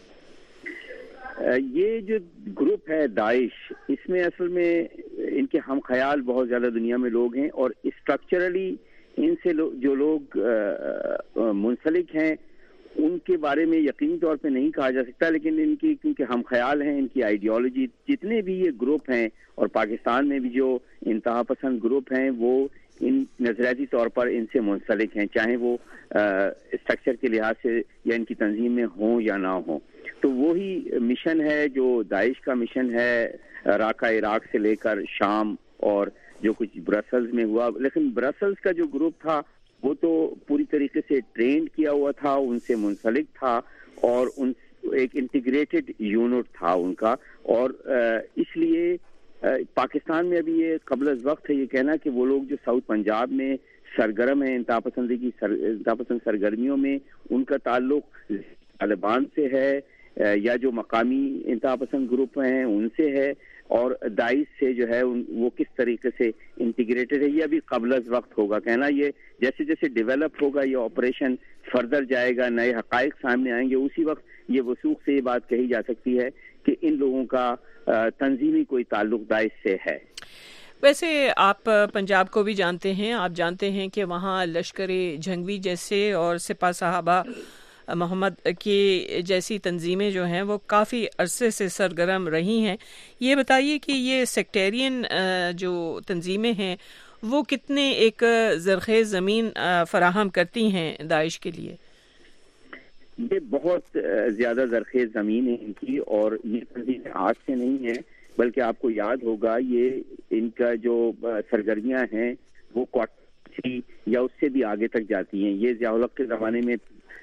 یہ جو گروپ ہے داعش, اس میں اصل میں ان کے ہم خیال بہت زیادہ دنیا میں لوگ ہیں, اور اسٹرکچرلی ان سے جو لوگ منسلک ہیں ان کے بارے میں یقینی طور پہ نہیں کہا جا سکتا, لیکن ان کی کیونکہ ہم خیال ہیں, ان کی آئیڈیالوجی, جتنے بھی یہ گروپ ہیں, اور پاکستان میں بھی جو انتہا پسند گروپ ہیں وہ ان نظریاتی طور پر ان سے منسلک ہیں, چاہے وہ اسٹرکچر کے لحاظ سے یا ان کی تنظیم میں ہوں یا نہ ہوں. تو وہی مشن ہے جو داعش کا مشن ہے, راکا عراق سے لے کر شام, اور جو کچھ برسلز میں ہوا. لیکن برسلز کا جو گروپ تھا وہ تو پوری طریقے سے ٹرینڈ کیا ہوا تھا, ان سے منسلک تھا, اور ان ایک انٹیگریٹڈ یونٹ تھا ان کا. اور اس لیے پاکستان میں ابھی یہ قبل از وقت ہے یہ کہنا کہ وہ لوگ جو ساؤتھ پنجاب میں سرگرم ہیں انتہا پسند سرگرمیوں میں, ان کا تعلق طالبان سے ہے یا جو مقامی انتہا پسند گروپ ہیں ان سے ہے, اور داعش سے جو ہے وہ کس طریقے سے انٹیگریٹڈ ہے, یہ ابھی قبل از وقت ہوگا کہنا. یہ جیسے جیسے ڈیولپ ہوگا یہ آپریشن فردر جائے گا, نئے حقائق سامنے آئیں گے, اسی وقت یہ وثوق سے یہ بات کہی جا سکتی ہے کہ ان لوگوں کا تنظیمی کوئی تعلق داعش سے ہے. ویسے آپ پنجاب کو بھی جانتے ہیں, آپ جانتے ہیں کہ وہاں لشکر جھنگوی جیسے اور سپاہ صحابہ محمد کی جیسی تنظیمیں جو ہیں وہ کافی عرصے سے سرگرم رہی ہیں. یہ بتائیے کہ یہ سیکٹیرین جو تنظیمیں ہیں وہ کتنے ایک زرخیز زمین فراہم کرتی ہیں داعش کے لیے؟ یہ بہت زیادہ زرخیز زمین ہے ان کی, اور یہ تنظیمیں آج سے نہیں ہیں, بلکہ آپ کو یاد ہوگا یہ ان کا جو سرگرمیاں ہیں وہ کوارٹر یا اس سے بھی آگے تک جاتی ہیں. یہ ضیاء الحق کے زمانے میں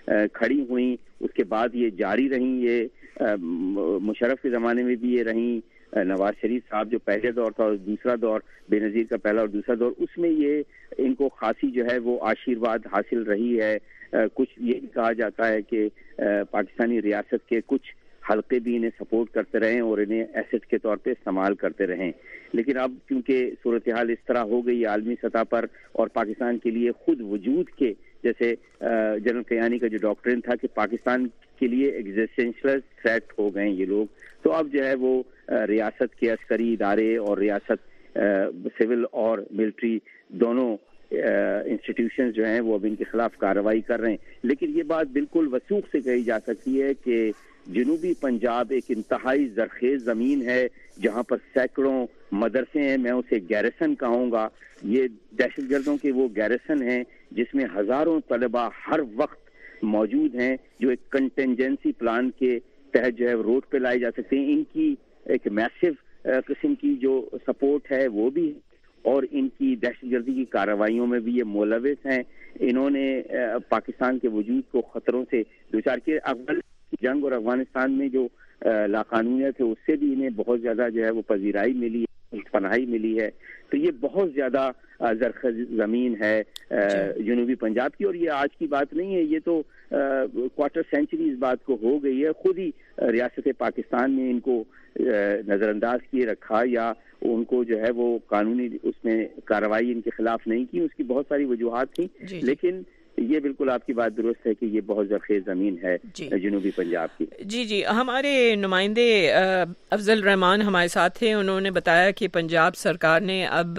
کھڑی ہوئیں، اس کے بعد یہ جاری رہیں، یہ مشرف کے زمانے میں بھی یہ رہیں، نواز شریف صاحب جو پہلے دور تھا اور دوسرا دور بے نظیر کا پہلا اور دوسرا دور، اس میں یہ ان کو خاصی جو ہے وہ آشیرواد حاصل رہی ہے. کچھ یہ بھی کہا جاتا ہے کہ پاکستانی ریاست کے کچھ حلقے بھی انہیں سپورٹ کرتے رہیں اور انہیں ایسٹ کے طور پہ استعمال کرتے رہیں. لیکن اب کیونکہ صورتحال اس طرح ہو گئی عالمی سطح پر اور پاکستان کے لیے خود وجود کے، جیسے جنرل کیانی کا جو ڈاکٹرین تھا کہ پاکستان کے لیے ایگزسٹینشل تھریٹ ہو گئے یہ لوگ، تو اب جو ہے وہ ریاست کے عسکری ادارے اور ریاست سول اور ملٹری دونوں انسٹیٹیوشنز جو ہیں وہ اب ان کے خلاف کارروائی کر رہے ہیں. لیکن یہ بات بالکل وثوق سے کہی جا سکتی ہے کہ جنوبی پنجاب ایک انتہائی زرخیز زمین ہے جہاں پر سینکڑوں مدرسے ہیں، میں اسے گیرسن کہوں گا. یہ دہشت گردوں کے وہ گیرسن ہیں جس میں ہزاروں طلباء ہر وقت موجود ہیں جو ایک کنٹینجنسی پلان کے تحت جو ہے روڈ پہ لائے جا سکتے ہیں. ان کی ایک میسو قسم کی جو سپورٹ ہے وہ بھی، اور ان کی دہشت گردی کی کارروائیوں میں بھی یہ ملوث ہیں. انہوں نے پاکستان کے وجود کو خطروں سے دوچار کیے. افغان جنگ اور افغانستان میں جو لاقانونیت ہے اس سے بھی انہیں بہت زیادہ جو ہے وہ پذیرائی ملی ہے، پناہی ملی ہے. تو یہ بہت زیادہ زرخیز زمین ہے جنوبی پنجاب کی، اور یہ آج کی بات نہیں ہے، یہ تو کوارٹر سینچری اس بات کو ہو گئی ہے. خود ہی ریاست پاکستان نے ان کو نظر انداز کیے رکھا یا ان کو جو ہے وہ قانونی اس میں کارروائی ان کے خلاف نہیں کی. اس کی بہت ساری وجوہات تھیں، لیکن یہ بالکل آپ کی بات درست ہے کہ یہ بہت زرخیز زمین ہے جنوبی پنجاب کی. جی ہمارے نمائندے افضل رحمان ہمارے ساتھ تھے. انہوں نے بتایا کہ پنجاب سرکار نے اب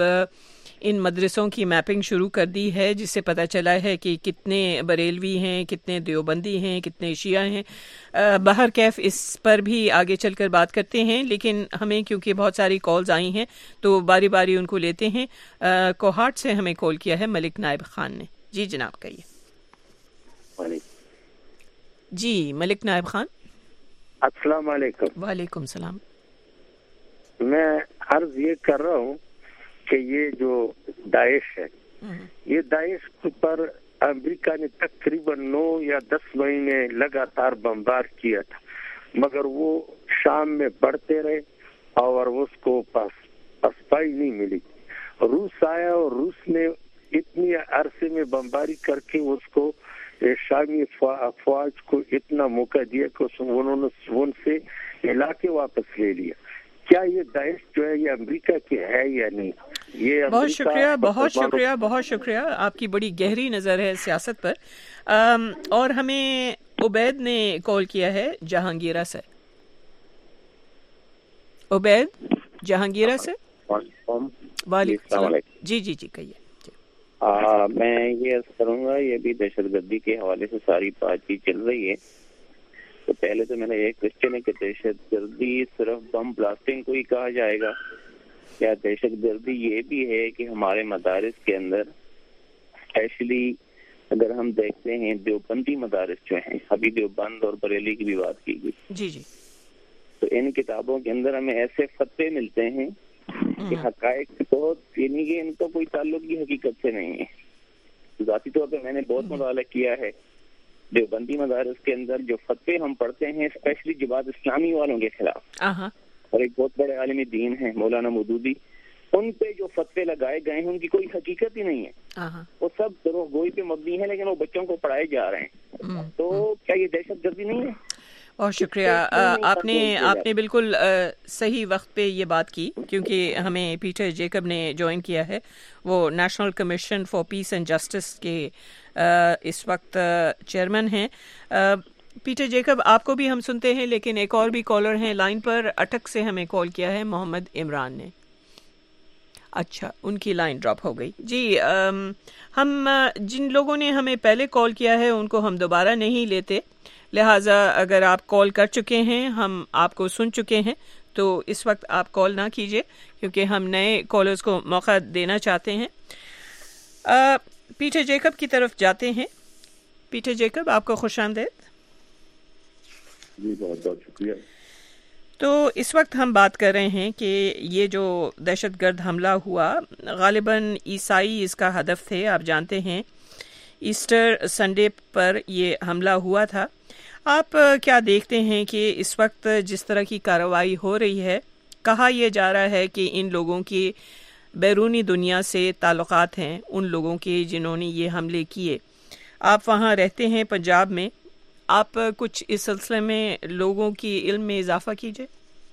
ان مدرسوں کی میپنگ شروع کر دی ہے، جس سے پتہ چلا ہے کہ کتنے بریلوی ہیں، کتنے دیوبندی ہیں، کتنے شیعہ ہیں. بہر کیف اس پر بھی آگے چل کر بات کرتے ہیں، لیکن ہمیں کیونکہ بہت ساری کالز آئی ہیں تو باری باری ان کو لیتے ہیں. کوہاٹ سے ہمیں کال کیا ہے ملک نائب خان نے. جی جناب کہیے. جی ملک نائب خان. السلام علیکم. وعلیکم السلام. میں عرض یہ کر رہا ہوں کہ یہ جو داعش ہے، یہ داعش پر امریکہ نے تقریباً 9 یا 10 مہینے لگاتار بمبار کیا تھا، مگر وہ شام میں بڑھتے رہے اور اس کو پسپائی نہیں ملی. روس آیا اور روس نے اتنی عرصے میں بمباری کر کے اس کو شامی افواج کو اتنا موقع دیا کہ انہوں نے ان سے علاقے واپس لے لیا. کیا یہ داعش جو ہے یہ امریکہ کی ہے یا نہیں؟ یہ بہت شکریہ، بہت شکریہ، بہت شکریہ. آپ کی بڑی گہری نظر ہے سیاست پر. اور ہمیں عبید نے کال کیا ہے جہانگیرہ سے. عبید جہانگیرہ سے. وعلیکم السلام. جی جی جی کہیے. میں یہ عرض کروں گا، یہ بھی دہشت گردی کے حوالے سے ساری بات چیت چل رہی ہے. تو پہلے تو میرا ایک کوشچن ہے کہ دہشت گردی صرف بم بلاسٹنگ کو ہی کہا جائے گا؟ کیا دہشت گردی یہ بھی ہے کہ ہمارے مدارس کے اندر اسپیشلی اگر ہم دیکھتے ہیں دیوبندی مدارس جو ہیں، ابھی دیوبند اور بریلی کی بھی بات کی گئی، جی جی، تو ان کتابوں کے اندر ہمیں ایسے فتوے ملتے ہیں کہ حقائق بہت، یعنی کہ ان کا کوئی تعلق بھی حقیقت سے نہیں ہے. ذاتی طور پہ میں نے بہت مطالعہ کیا ہے دیوبندی مدارس کے اندر جو فتوے ہم پڑھتے ہیں اسپیشلی جماعت اسلامی والوں کے خلاف، اور ایک بہت بڑے عالم دین ہیں مولانا مودودی، ان پہ جو فتوے لگائے گئے ہیں ان کی کوئی حقیقت ہی نہیں ہے، وہ سب دروغ گوئی پہ مبنی ہے، لیکن وہ بچوں کو پڑھائے جا رہے ہیں. تو کیا یہ دہشت گردی نہیں ہے؟ بہت شکریہ. آپ نے بالکل صحیح وقت پہ یہ بات کی، کیونکہ ہمیں پیٹر جیکب نے جوائن کیا ہے. وہ National Commission for Peace and Justice کے اس وقت چیئرمین ہیں. پیٹر جیکب آپ کو بھی ہم سنتے ہیں، لیکن ایک اور بھی کالر ہیں لائن پر. اٹک سے ہمیں کال کیا ہے محمد عمران نے. اچھا، ان کی لائن ڈراپ ہو گئی. جی، ہم جن لوگوں نے ہمیں پہلے کال کیا ہے ان کو ہم دوبارہ نہیں لیتے، لہٰذا اگر آپ کال کر چکے ہیں، ہم آپ کو سن چکے ہیں، تو اس وقت آپ کال نہ کیجیے، کیونکہ ہم نئے کالرز کو موقع دینا چاہتے ہیں. پیٹر جیکب کی طرف جاتے ہیں. پیٹر جیکب، آپ کو خوش آمدید. جی بہت بہت شکریہ. تو اس وقت ہم بات کر رہے ہیں کہ یہ جو دہشت گرد حملہ ہوا غالباً عیسائی اس کا ہدف تھے. آپ جانتے ہیں ایسٹر سنڈے پر یہ حملہ ہوا تھا. آپ کیا دیکھتے ہیں کہ اس وقت جس طرح کی کارروائی ہو رہی ہے، کہا یہ جا رہا ہے کہ ان لوگوں کی بیرونی دنیا سے تعلقات ہیں، ان لوگوں کے جنہوں نے یہ حملے کیے. آپ وہاں رہتے ہیں پنجاب میں، آپ کچھ اس سلسلے میں لوگوں کی علم میں اضافہ کیجئے.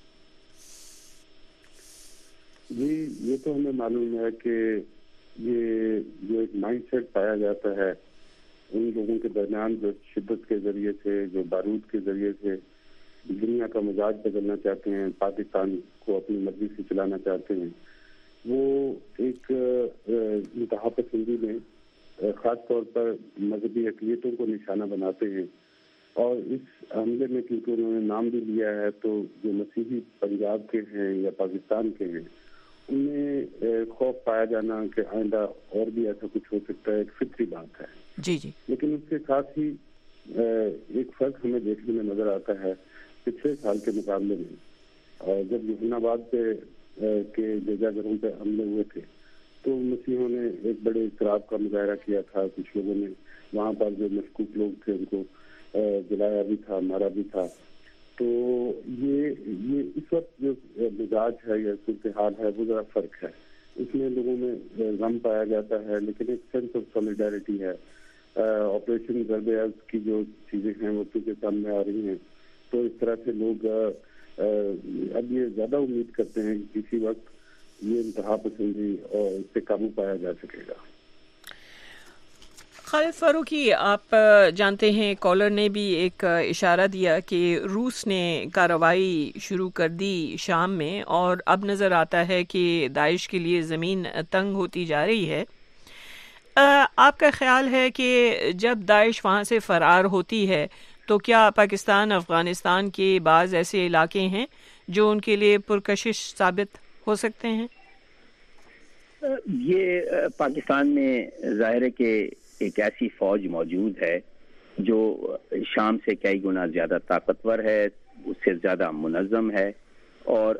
جی، یہ تو ہمیں معلوم ہے کہ یہ جو ایک مائنڈ سیٹ پایا جاتا ہے ان لوگوں کے درمیان، جو شدت کے ذریعے سے، جو بارود کے ذریعے سے دنیا کا مزاج بدلنا چاہتے ہیں، پاکستان کو اپنی مرضی سے چلانا چاہتے ہیں، وہ ایک انتہا پسندی میں خاص طور پر مذہبی اقلیتوں کو نشانہ بناتے ہیں. اور اس حملے میں کیونکہ انہوں نے نام بھی لیا ہے، تو جو مسیحی پنجاب کے ہیں یا پاکستان کے ہیں، ان میں خوف پایا جانا کہ آئندہ اور بھی ایسا کچھ ہو سکتا ہے، ایک فطری بات ہے. جی جی. لیکن اس کے ساتھ ہی ایک فرق ہمیں دیکھنے میں نظر آتا ہے پچھلے سال کے مقابلے میں. جب یوحنا آباد کے گرجا گھروں پہ حملے ہوئے تھے تو مسیحوں نے ایک بڑے اضطراب کا مظاہرہ کیا تھا. کچھ لوگوں نے وہاں پر جو مشکوک لوگ تھے ان کو جلایا بھی تھا، مارا بھی تھا. تو یہ اس وقت جو مزاج ہے یا صورتحال ہے وہ ذرا فرق ہے. اس میں لوگوں میں غم پایا جاتا ہے، لیکن ایک سینس آف سولیڈیرٹی ہے. آپریشن ضرب عرض کی جو چیزیں ہیں وہ کے سامنے آ رہی ہیں، تو اس طرح سے لوگ اب یہ زیادہ امید کرتے ہیں کہ کسی وقت یہ انتہا پسندی اور اس سے قابو پایا جا سکے گا. خالد فاروقی، آپ جانتے ہیں کالر نے بھی ایک اشارہ دیا کہ روس نے کارروائی شروع کر دی شام میں، اور اب نظر آتا ہے کہ داعش کے لیے زمین تنگ ہوتی جا رہی ہے. آپ کا خیال ہے کہ جب داعش وہاں سے فرار ہوتی ہے تو کیا پاکستان، افغانستان کے بعض ایسے علاقے ہیں جو ان کے لیے پرکشش ثابت ہو سکتے ہیں؟ یہ پاکستان میں ظاہر ہے کہ ایک ایسی فوج موجود ہے جو شام سے کئی گنا زیادہ طاقتور ہے، اس سے زیادہ منظم ہے. اور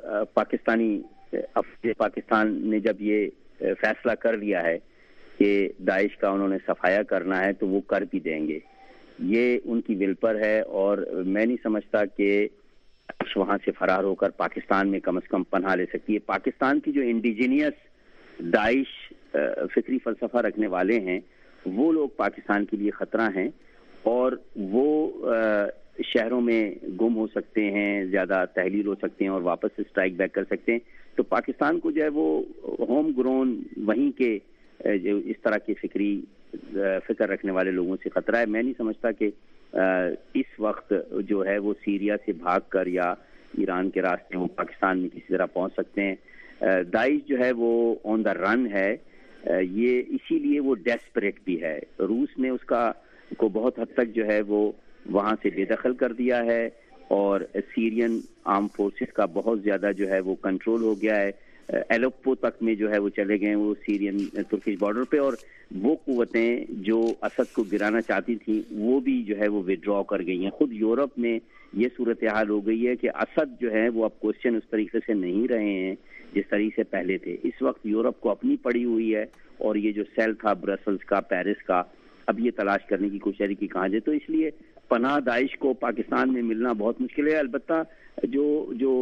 پاکستان نے جب یہ فیصلہ کر لیا ہے کہ داعش کا انہوں نے صفایا کرنا ہے تو وہ کر بھی دیں گے. یہ ان کی ول پر ہے، اور میں نہیں سمجھتا کہ وہاں سے فرار ہو کر پاکستان میں کم از کم پناہ لے سکتی ہے. پاکستان کی جو انڈیجینئس داعش فکری فلسفہ رکھنے والے ہیں وہ لوگ پاکستان کے لیے خطرہ ہیں، اور وہ شہروں میں گم ہو سکتے ہیں، زیادہ تحلیل ہو سکتے ہیں اور واپس اسٹرائک بیک کر سکتے ہیں. تو پاکستان کو جو ہے وہ ہوم گرون وہیں کے جو اس طرح کی فکر رکھنے والے لوگوں سے خطرہ ہے. میں نہیں سمجھتا کہ اس وقت جو ہے وہ سیریا سے بھاگ کر یا ایران کے راستے وہ پاکستان میں کسی طرح پہنچ سکتے ہیں. داعش جو ہے وہ آن دا رن ہے، یہ اسی لیے وہ ڈیسپریٹ بھی ہے. روس نے اس کو بہت حد تک جو ہے وہ وہاں سے بے دخل کر دیا ہے، اور سیرین آرم فورسز کا بہت زیادہ جو ہے وہ کنٹرول ہو گیا ہے. ایلوپو تک میں جو ہے وہ چلے گئے وہ سیرین ترکش بارڈر پہ، اور وہ قوتیں جو اسد کو گرانا چاہتی تھیں وہ بھی جو ہے وہ وڈرا کر گئی ہیں. خود یورپ میں یہ صورتحال ہو گئی ہے کہ اسد جو ہے وہ اب کوشچن اس طریقے سے نہیں رہے ہیں جس طریقے سے پہلے تھے. اس وقت یورپ کو اپنی پڑی ہوئی ہے، اور یہ جو سیل تھا برسلز کا، پیرس کا، اب یہ تلاش کرنے کی کوشش ہے کہ کہاں جائے. تو اس لیے پناہ داعش کو پاکستان میں ملنا بہت مشکل ہے. البتہ جو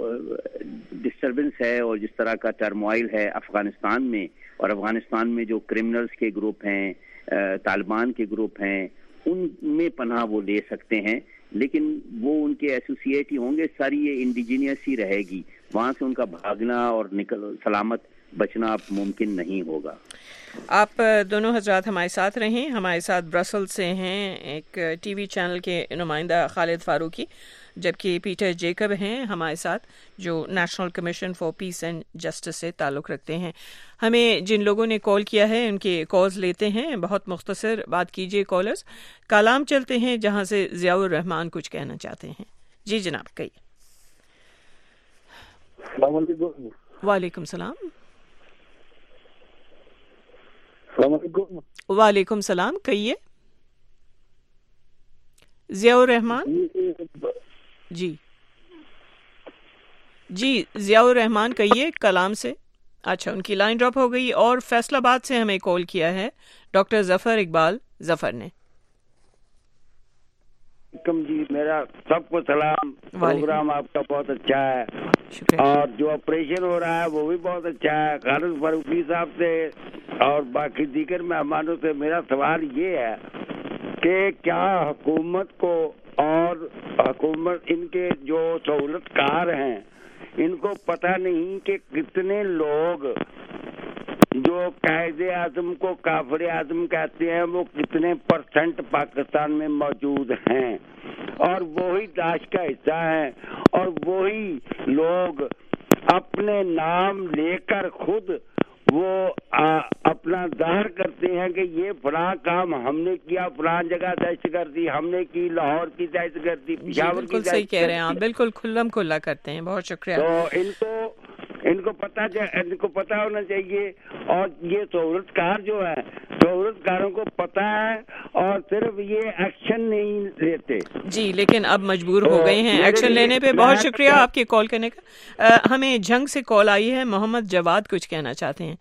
ڈسٹربنس ہے اور جس طرح کا ٹرموائل ہے افغانستان میں، اور افغانستان میں جو کرمنلز کے گروپ ہیں، طالبان کے گروپ ہیں، ان میں پناہ وہ لے سکتے ہیں، لیکن وہ ان کے ایسوسیٹ ہی ہوں گے. ساری یہ انڈیجینئس ہی رہے گی، وہاں سے ان کا بھاگنا اور سلامت بچنا اب ممکن نہیں ہوگا. آپ دونوں حضرات ہمارے ساتھ رہیں. ہمارے ساتھ برسل سے ہیں ایک ٹی وی چینل کے نمائندہ خالد فاروقی، جبکہ پیٹر جیکب ہیں ہمارے ساتھ جو National Commission for Peace and Justice سے تعلق رکھتے ہیں. ہمیں جن لوگوں نے کال کیا ہے ان کے کالز لیتے ہیں. بہت مختصر بات کیجیے کالرز. کالام چلتے ہیں جہاں سے ضیاء الرحمان کچھ کہنا چاہتے ہیں. جی جناب کہیے. السلام علیکم. وعلیکم السلام. السلام علیکم. وعلیکم السلام. کہیے ضیاء الرحمان. جی ضیاء الرحمان کہیے کلام سے. اچھا ان کی لائن ڈراپ ہو گئی. اور فیصل آباد سے ہمیں کال کیا ہے ڈاکٹر ظفر اقبال. ظفر نے. جی میرا سب کو سلام. پروگرام آپ کا بہت اچھا ہے اور جو آپریشن ہو رہا ہے وہ بھی بہت اچھا ہے. خالد فاروقی صاحب سے اور باقی دیگر مہمانوں سے میرا سوال یہ ہے کہ کیا حکومت کو اور حکومت ان کے جو سہولت کار ہیں ان کو پتہ نہیں کہ کتنے لوگ جو قائد اعظم کو کافر اعظم کہتے ہیں وہ کتنے پرسنٹ پاکستان میں موجود ہیں اور وہی داعش کا حصہ ہیں اور وہی لوگ اپنے نام لے کر خود وہ اپنا ظاہر کرتے ہیں کہ یہ فلاں کام ہم نے کیا, فلاں جگہ دہشت گردی ہم نے کی, لاہور کی دہشت گردی, پشاور کی. بالکل صحیح کہہ رہے ہیں آپ, بالکل کھلم کھلا کرتے ہیں. بہت شکریہ. تو ان کو پتا ہونا چاہیے اور یہ سہولت کار جو ہے سہولت کاروں کو پتا ہے اور صرف یہ ایکشن نہیں لیتے. جی لیکن اب مجبور ہو گئے ہیں ایکشن لینے پہ. بہت شکریہ آپ کے کال کرنے کا. ہمیں جنگ سے کال آئی ہے. محمد جواد کچھ کہنا چاہتے ہیں.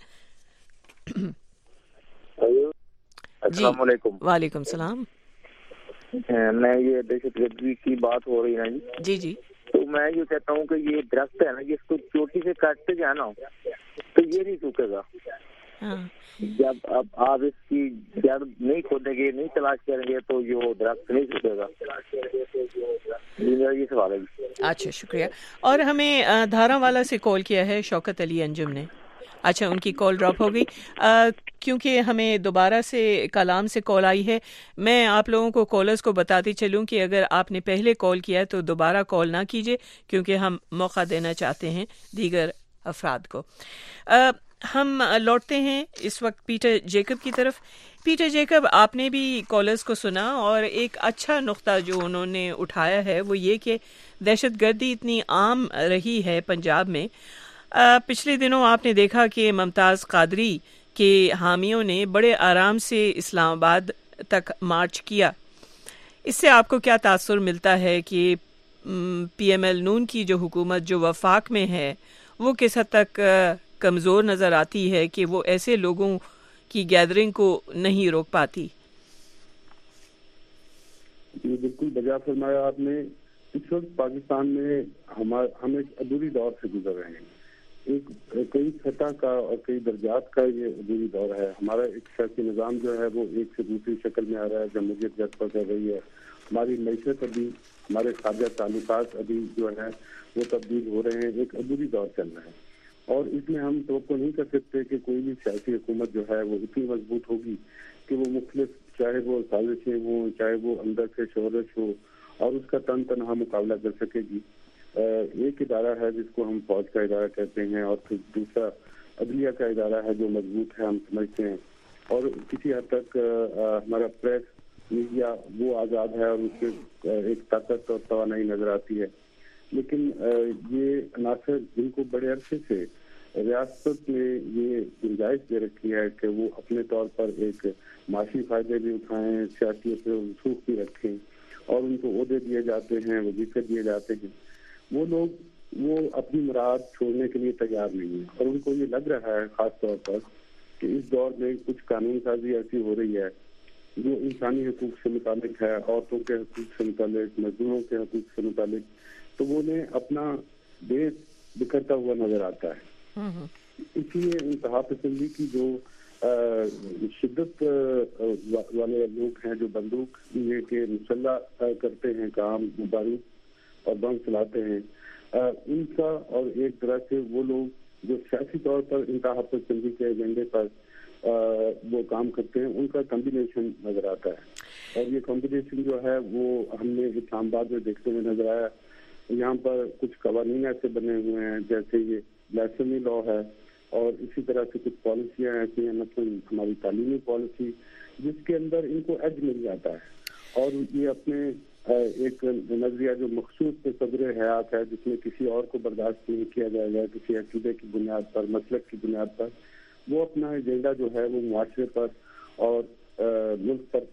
السلام علیکم. وعلیکم السلام. میں یہ دہشت گردی کی بات ہو رہی ہے نا جی جی, تو میں یہ کہتا ہوں کہ یہ درخت ہے نا جس کو چوٹی سے کاٹتے جائے نا تو یہ نہیں سوکھے گا. جب اب آپ اس کی جڑ نہیں کھودیں گے, نہیں تلاش کریں گے تو یہ درخت نہیں سوکھے گا. میرا یہ سوال ہے. اچھا شکریہ. اور ہمیں دھارا والا سے کال کیا ہے شوکت علی انجم نے. اچھا ان کی کال ڈراپ ہو گئی کیونکہ ہمیں دوبارہ سے کلام سے کال آئی ہے. میں آپ لوگوں کو کالرز کو بتاتی چلوں کہ اگر آپ نے پہلے کال کیا ہے تو دوبارہ کال نہ کیجیے کیونکہ ہم موقع دینا چاہتے ہیں دیگر افراد کو. ہم لوٹتے ہیں اس وقت پیٹر جیکب کی طرف. پیٹر جیکب, آپ نے بھی کالرز کو سنا اور ایک اچھا نقطہ جو انہوں نے اٹھایا ہے وہ یہ کہ دہشت گردی اتنی عام رہی ہے پنجاب میں. پچھلے دنوں آپ نے دیکھا کہ ممتاز قادری کے حامیوں نے بڑے آرام سے اسلام آباد تک مارچ کیا. اس سے آپ کو کیا تاثر ملتا ہے کہ پی ایم ایل نون کی جو حکومت جو وفاق میں ہے وہ کس حد تک کمزور نظر آتی ہے کہ وہ ایسے لوگوں کی گیدرنگ کو نہیں روک پاتی؟ بالکل بجا فرمایا آپ نے. اس وقت پاکستان میں ہم ایک ادھوری دور سے گزر رہے ہیں. کئی سطح کا اور کئی درجات کا یہ عبوری دور ہے. ہمارا ایک سیاسی نظام جو ہے وہ ایک سے دوسری شکل میں آ رہا ہے, جمہوریت جذبہ کر رہی ہے. ہماری معیشت ابھی, ہمارے خارجہ تعلقات ابھی جو ہے وہ تبدیل ہو رہے ہیں. ایک عبوری دور چل رہا ہے اور اس میں ہم توقع نہیں کر سکتے کہ کوئی بھی سیاسی حکومت جو ہے وہ اتنی مضبوط ہوگی کہ وہ مختلف, چاہے وہ سازشیں ہوں, چاہے وہ اندر سے شورش ہو, اور اس کا تن تنہا مقابلہ کر سکے گی. ایک ادارہ ہے جس کو ہم فوج کا ادارہ کہتے ہیں اور پھر دوسرا عدلیہ کا ادارہ ہے جو مضبوط ہے ہم سمجھتے ہیں, اور کسی حد تک ہمارا پریس میڈیا وہ آزاد ہے اور اس سے ایک طاقت اور توانائی نظر آتی ہے. لیکن یہ عناصر جن کو بڑے عرصے سے ریاست نے یہ گنجائش دے رکھی ہے کہ وہ اپنے طور پر ایک معاشی فائدے بھی اٹھائیں, سیاسی اثر و رسوخ بھی رکھیں اور ان کو عہدے دیے جاتے ہیں, وظیفے دیے جاتے ہیں, وہ لوگ وہ اپنی مراد چھوڑنے کے لیے تیار نہیں ہیں. اور ان کو یہ لگ رہا ہے خاص طور پر کہ اس دور میں کچھ قانون سازی ایسی ہو رہی ہے جو انسانی حقوق سے متعلق ہے, عورتوں کے حقوق سے متعلق, مزدوروں کے حقوق سے متعلق, تو وہ انہیں اپنا دیش بکھرتا ہوا نظر آتا ہے. اسی لیے انتہا پسندی کی جو شدت والے لوگ ہیں جو بندوق یہ کہ مسلح کرتے ہیں کام, بارود اور بم چلاتے ہیں, ان کا, اور ایک طرح سے وہ لوگ جو سیاسی طور پر انتہا پسندی کے ایجنڈے پر وہ کام کرتے ہیں, ان کا کمبینیشن نظر آتا ہے. اور یہ کمبینیشن جو ہے وہ ہم نے اسلام آباد میں دیکھتے ہوئے نظر آیا. یہاں پر کچھ قوانین ایسے بنے ہوئے ہیں جیسے یہ بلاسفیمی لا ہے, اور اسی طرح سے کچھ پالیسیاں ایسی ہیں, مثلا ہماری تعلیمی پالیسی, جس کے اندر ان کو ایج مل جاتا ہے اور یہ اپنے ایک نظریہ جو مخصوص تصور حیات ہے جس میں کسی اور کو برداشت نہیں کیا جائے گا, کسی عقیدے کی بنیاد پر, مسلک کی بنیاد پر, وہ اپنا ایجنڈا جو ہے وہ معاشرے پر اور ملک پر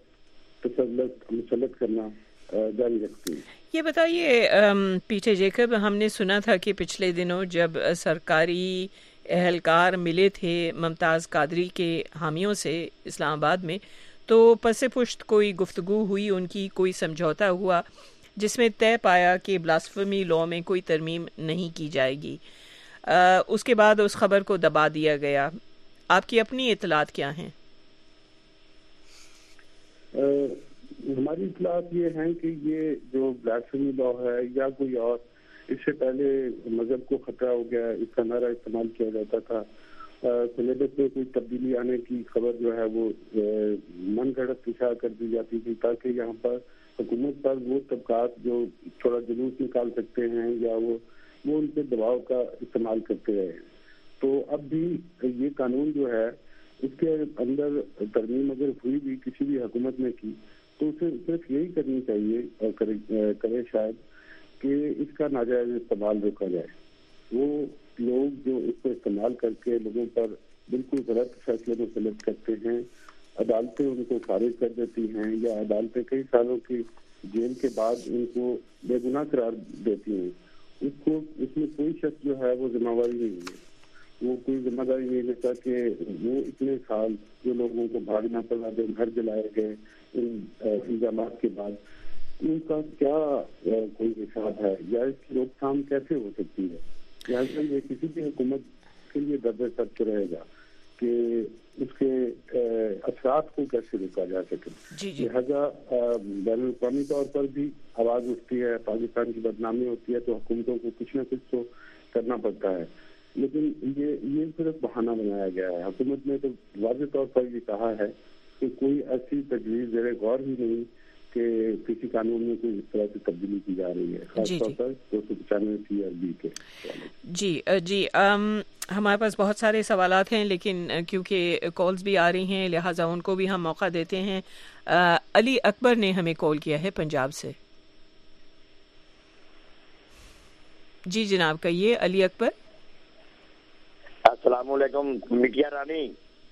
مسلط کرنا جاری رکھتی ہیں. یہ بتائیے پیٹر جیکب, ہم نے سنا تھا کہ پچھلے دنوں جب سرکاری اہلکار ملے تھے ممتاز قادری کے حامیوں سے اسلام آباد میں, तो पसे पुश्त कोई गुफ्तगू हुई उनकी, कोई समझौता हुआ जिसमें तय पाया कि ब्लास्फेमी लॉ में कोई तरमीम नहीं की जाएगी। उसके बाद उस खबर को दबा दिया गया। आपकी अपनी इतलात क्या हैं? हमारी इतलात ये हैं कि ये जो ब्लास्फेमी लॉ है या कोई और, इससे पहले मजहब को खतरा हो गया, इसका नारा इस्तेमाल किया जाता था। सिलेबस में कोई तब्दीली आने की खबर जो है वो मन गढ़ंत इशारा कर दी जाती थी, ताकि यहाँ पर हुकूमत पर वो तबकात जो थोड़ा जुलूस निकाल सकते हैं या वो उन पर दबाव का इस्तेमाल करते रहे। तो अब भी ये कानून जो है, इसके अंदर तरमीम अगर हुई भी किसी भी हुकूमत ने की, तो उसे सिर्फ यही करनी चाहिए और करे शायद कि इसका नाजायज इस्तेमाल रोका जाए। वो लोग जो इसको इस्तेमाल करके लोगों पर बिल्कुल गलत फैसले मुसलत करते हैं, अदालतें उनको खारिज कर देती हैं या अदालतें कई सालों की जेल के बाद उनको बेगुनाह करार देती हैं, उसको इसमें कोई शख्स जो है वो जिम्मेवारी नहीं है, वो कोई जिम्मेदारी नहीं लेता कि वो इतने साल जो लोगों को भागना पड़ा, जो घर जलाए गए इन इल्जामात के बाद, उनका क्या कोई हिसाब है या इसकी रोकथाम कैसे हो सकती है। लिहाजा ये किसी भी हुकूमत के लिए दर्द सख्त रहेगा कि उसके असरात को कैसे रोका जा सके। लिहाजा बैनुल-अक़वामी तौर पर भी आवाज उठती है, पाकिस्तान की बदनामी होती है, तो हुकूमतों को कुछ न कुछ तो करना पड़ता है। लेकिन ये सिर्फ बहाना बनाया गया है। हुकूमत ने तो वाज़ेह तौर पर ये कहा है कि कोई ऐसी तजवीज़ ज़ेरे गौर ही नहीं कि किसी कानून में कोई इस तरह की तब्दीली की जा रही है, खासतौर पर 295 CRB के। जी हमारे पास बहुत सारे सवालात हैं, लेकिन क्योंकि कॉल्स भी आ रही हैं लिहाजा उनको भी हम मौका देते हैं। अली अकबर ने हमें कॉल किया है पंजाब से। जी जनाब कहिए अली अकबर। अस्सलाम वालेकुम मिकिया रानी।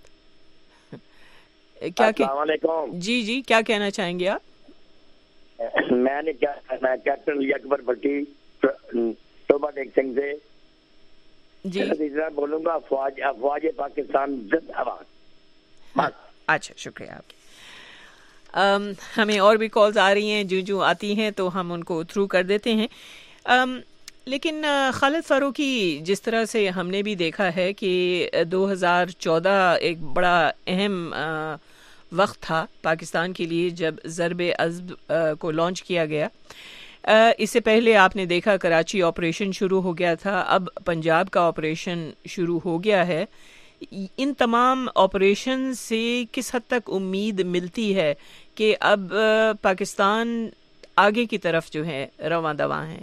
जी जी क्या कहना चाहेंगे आप? मैंने क्या कहना है, कैप्टन अली अकबर भट्टी शोभा टेक सिंह से जी बोलूंगा, अफवाज पाकिस्तान जिंदाबाद। अच्छा शुक्रिया आपके। हमें और भी कॉल्स आ रही हैं, जो आती हैं तो हम उनको थ्रू कर देते हैं। लेकिन खालिद फारूकी, जिस तरह से हमने भी देखा है कि 2014 एक बड़ा अहम वक्त था पाकिस्तान के लिए जब ज़रबे अज़्ब को लॉन्च किया गया। इससे पहले आपने देखा कराची ऑपरेशन शुरू हो गया था, अब पंजाब का ऑपरेशन शुरू हो गया है। इन तमाम ऑपरेशन से किस हद तक उम्मीद मिलती है कि अब पाकिस्तान आगे की तरफ जो है रवां दवा है?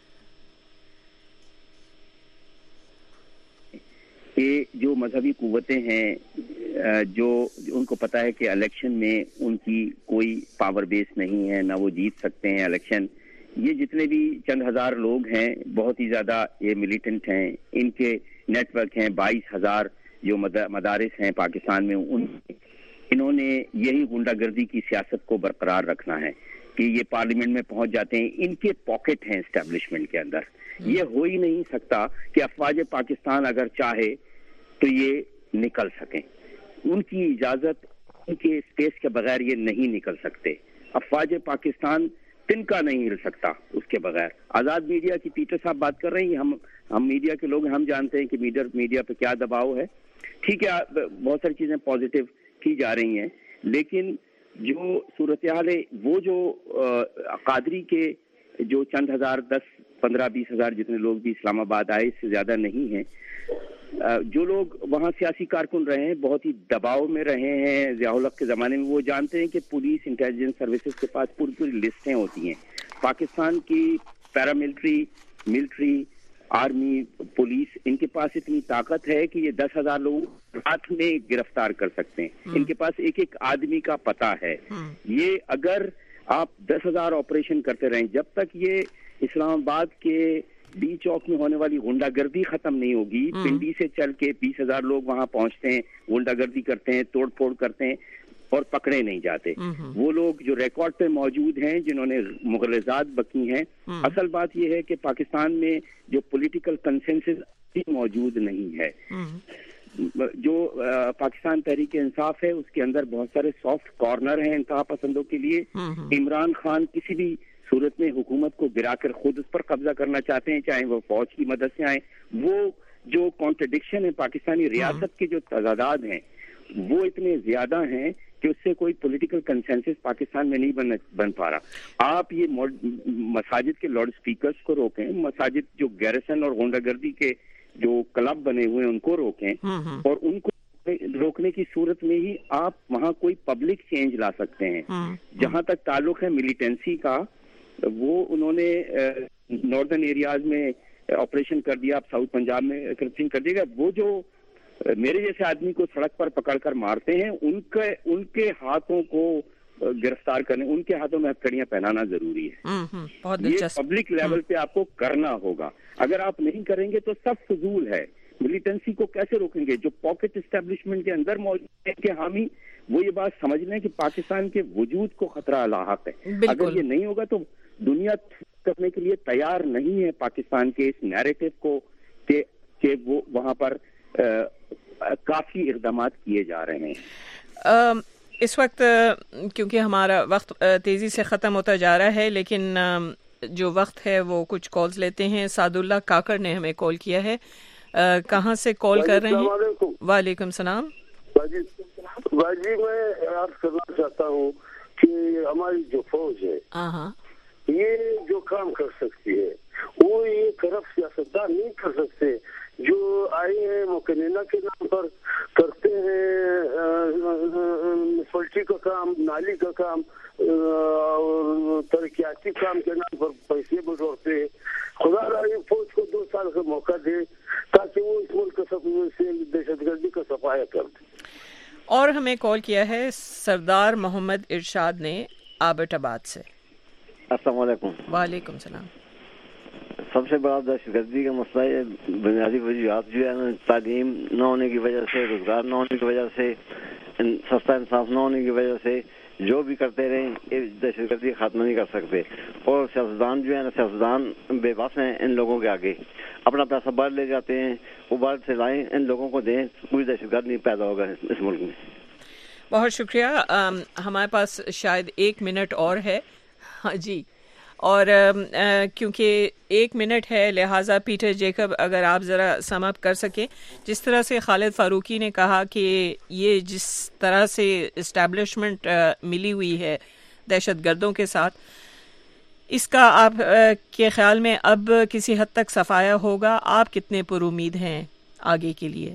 कि जो मजहबी कुव्वतें हैं, जो उनको पता है कि इलेक्शन में उनकी कोई पावर बेस नहीं है, ना वो जीत सकते हैं इलेक्शन। ये जितने भी चंद हजार लोग हैं, बहुत ही ज्यादा ये मिलिटेंट हैं, इनके नेटवर्क हैं 22,000 जो मदारिस हैं पाकिस्तान में, इन्होंने यही गुंडागर्दी की सियासत को बरकरार रखना है कि ये पार्लियामेंट में पहुंच जाते हैं, इनके पॉकेट हैं एस्टेब्लिशमेंट के अंदर। ये हो ही नहीं सकता कि अफवाज पाकिस्तान अगर चाहे तो ये निकल सकें, उनकी इजाजत, उनके स्पेस के बगैर ये नहीं निकल सकते। अफवाज पाकिस्तान तिनका नहीं हिल सकता उसके बगैर। आजाद मीडिया की पीटर साहब बात कर रहे हैं, हम मीडिया के लोग, हम जानते हैं कि मीडिया पे क्या दबाव है। ठीक है, बहुत सारी चीजें पॉजिटिव की जा रही हैं, लेकिन जो सूरत हाल है वो जो कादरी के जो चंद हजार 10-15-20 हजार जितने लोग भी इस्लामाबाद आए, इससे ज्यादा नहीं है। जो लोग वहाँ सियासी कारकुन रहे हैं, बहुत ही दबाव में रहे हैं ज़ियाउल हक के ज़माने में, वो जानते हैं कि पुलिस इंटेलिजेंस सर्विसेज के पास पूरी लिस्टें होती हैं। पाकिस्तान की पैरामिलिट्री, मिलिट्री, आर्मी, पुलिस, इनके पास इतनी ताकत है कि ये 10,000 लोग रात में गिरफ्तार कर सकते हैं। इनके पास एक एक आदमी का पता है। ये अगर आप 10,000 ऑपरेशन करते रहें, जब तक ये इस्लामाबाद के डी चौक में होने वाली गुंडागर्दी खत्म नहीं होगी, पिंडी से चल के 20,000 लोग वहां पहुंचते हैं, गुंडागर्दी करते हैं, तोड़ फोड़ करते हैं और पकड़े नहीं जाते। वो लोग जो रिकॉर्ड पे मौजूद हैं, जिन्होंने मुगलजात बकी हैं। असल बात यह है कि पाकिस्तान में जो पॉलिटिकल कंसेंसस मौजूद नहीं है। جو پاکستان تحریک انصاف ہے اس کے اندر بہت سارے سافٹ کارنر ہیں انتہا پسندوں کے لیے. عمران خان کسی بھی صورت میں حکومت کو گرا کر خود اس پر قبضہ کرنا چاہتے ہیں, چاہے وہ فوج کی مدد سے آئیں. وہ جو کانٹرڈکشن ہے پاکستانی ریاست کے جو تضادات ہیں وہ اتنے زیادہ ہیں کہ اس سے کوئی پولیٹیکل کنسنسس پاکستان میں نہیں بن پا رہا. آپ یہ مساجد کے لاؤڈ سپیکرز کو روکیں, مساجد جو گیرسن اور غنڈہ گردی کے جو کلب بنے ہوئے ہیں ان کو روکیں, اور ان کو روکنے کی صورت میں ہی آپ وہاں کوئی پبلک چینج لا سکتے ہیں. جہاں تک تعلق ہے ملیٹنسی کا, وہ انہوں نے ناردرن ایریاز میں آپریشن کر دیا, اب ساؤتھ پنجاب میں کرپشن کر دے گا. وہ جو میرے جیسے آدمی کو سڑک پر پکڑ کر مارتے ہیں ان کے ہاتھوں کو گرفتار کرنے, ان کے ہاتھوں میں ہتھکڑیاں پہنانا ضروری ہے. یہ پبلک لیول پہ آپ کو کرنا ہوگا. اگر آپ نہیں کریں گے تو سب فضول ہے. ملیٹنسی کو کیسے روکیں گے؟ جو پاکٹ اسٹیبلشمنٹ کے اندر موجود ہے کہ حامی, وہ یہ بات سمجھ لیں کہ پاکستان کے وجود کو خطرہ لاحق ہے. اگر یہ نہیں ہوگا تو دنیا کرنے کے لیے تیار نہیں ہے پاکستان کے اس نیریٹو کو کہ وہ وہاں پر کافی اقدامات کیے جا رہے ہیں. اس وقت کیونکہ ہمارا وقت تیزی سے ختم ہوتا جا رہا ہے, لیکن جو وقت ہے وہ کچھ کالز لیتے ہیں. سعد اللہ کاکڑ نے ہمیں کال کیا ہے. کہاں سے کال کر رہے ہیں؟ وعلیکم السلام. بھائی جی میں عرض کرنا چاہتا ہوں کہ ہماری جو فوج ہے یہ جو کام کر سکتی ہے وہ یہ کرپٹ سیاستدان نہیں کر سکتے. جو آئے ہیں مقننہ کے نام پر کرتے ہیں میونسپلٹی کا کام, نالی کا کام اور ترقیاتی کام کے نام پر پیسے بٹورتے ہیں. خدا رہی فوج کو 2 سال کا موقع دے تاکہ وہ اس ملک سے دہشت گردی کا صفایا کر دے. اور ہمیں کال کیا ہے سردار محمد ارشاد نے آبٹ آباد سے. السلام علیکم. وعلیکم السلام. سب سے بڑا دہشت گردی کا مسئلہ یہ بنیادی وجوہات جو ہے تعلیم نہ ہونے کی وجہ سے, روزگار نہ ہونے کی وجہ سے, سستا انصاف نہ ہونے کی وجہ سے جو بھی کرتے رہیں یہ دہشت گردی ختم نہیں کر سکتے. اور سیاستدان جو ہے نا, سیاستدان بے بس ہیں ان لوگوں کے آگے. اپنا پیسہ باہر لے جاتے ہیں, وہ باہر سے لائیں, ان لوگوں کو دیں, کوئی دہشت گرد نہیں پیدا ہوگا اس ملک میں. بہت شکریہ. ہمارے پاس شاید 1 منٹ اور ہے. ہاں جی, اور کیونکہ 1 منٹ ہے لہٰذا پیٹر جیکب اگر آپ ذرا سم اپ کر سکیں. جس طرح سے خالد فاروقی نے کہا کہ یہ جس طرح سے اسٹیبلشمنٹ ملی ہوئی ہے دہشت گردوں کے ساتھ, اس کا آپ کے خیال میں اب کسی حد تک صفایا ہوگا؟ آپ کتنے پر امید ہیں آگے کے لیے؟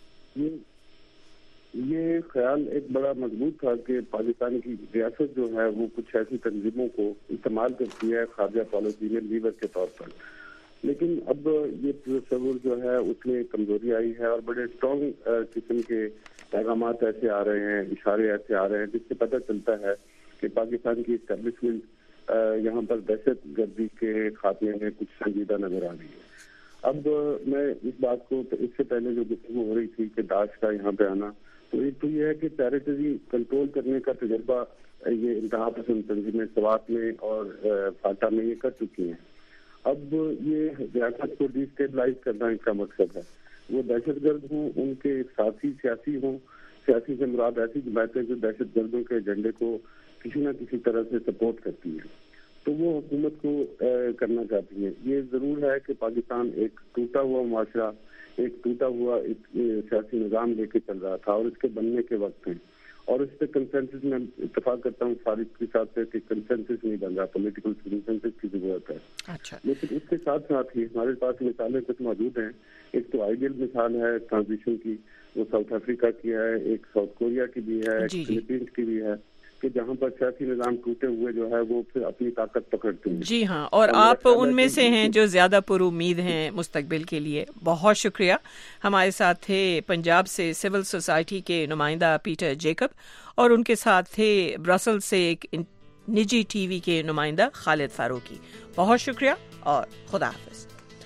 یہ خیال ایک بڑا مضبوط تھا کہ پاکستان کی ریاست جو ہے وہ کچھ ایسی تنظیموں کو استعمال کرتی ہے خارجہ پالیسی میں لیور کے طور پر. لیکن اب یہ تصور جو ہے اس میں کمزوری آئی ہے اور بڑے اسٹرانگ قسم کے پیغامات ایسے آ رہے ہیں, اشارے ایسے آ رہے ہیں جس سے پتہ چلتا ہے کہ پاکستان کی اسٹیبلشمنٹ یہاں پر دہشت گردی کے خاتمے میں کچھ سنجیدہ نظر آ رہی ہے. اب میں اس بات کو, اس سے پہلے جو گفتگو ہو رہی تھی کہ داعش کا یہاں پہ آنا, تو ایک تو یہ ہے کہ ٹیریٹری کنٹرول کرنے کا تجربہ یہ انتہا پسند تنظیمیں سوات میں اور فاٹا میں یہ کر چکی ہیں. اب یہ ریاست کو ڈی اسٹیبلائز کرنا ان کا مقصد ہے. وہ دہشت گرد ہوں, ان کے ساتھی سیاسی ہوں, سیاسی سے مراد ایسی جماعتیں جو دہشت گردوں کے ایجنڈے کو کسی نہ کسی طرح سے سپورٹ کرتی ہیں, تو وہ حکومت کو کرنا چاہتی ہیں. یہ ضرور ہے کہ پاکستان ایک ٹوٹا ہوا معاشرہ, ایک ٹوٹا ہوا ایک سیاسی نظام لے کے چل رہا تھا اور اس کے بننے کے وقت ہیں, اور اس پہ کنسنسس میں اتفاق کرتا ہوں فارغ کے ساتھ کہ کنسنسس نہیں بن رہا, پولیٹیکل کنسنسس کی ضرورت ہے. لیکن اس کے ساتھ ساتھ ہی ہمارے پاس مثالیں کچھ موجود ہیں. ایک تو آئیڈیل مثال ہے ٹرانزیشن کی, وہ ساؤتھ افریقہ کی ہے, ایک ساؤتھ کوریا کی بھی ہے, فلپینس کی بھی ہے, کہ جہاں پر سیاسی نظام ٹوٹے ہوئے جو ہے وہ پھر اپنی طاقت پکڑتے ہیں. جی ہاں, اور آپ ان میں سے ہیں جو زیادہ پر امید ہیں مستقبل کے لیے. بہت شکریہ. ہمارے ساتھ تھے پنجاب سے سول سوسائٹی کے نمائندہ پیٹر جیکب, اور ان کے ساتھ تھے برسل سے ایک نجی ٹی وی کے نمائندہ خالد فاروقی. بہت شکریہ اور خدا حافظ.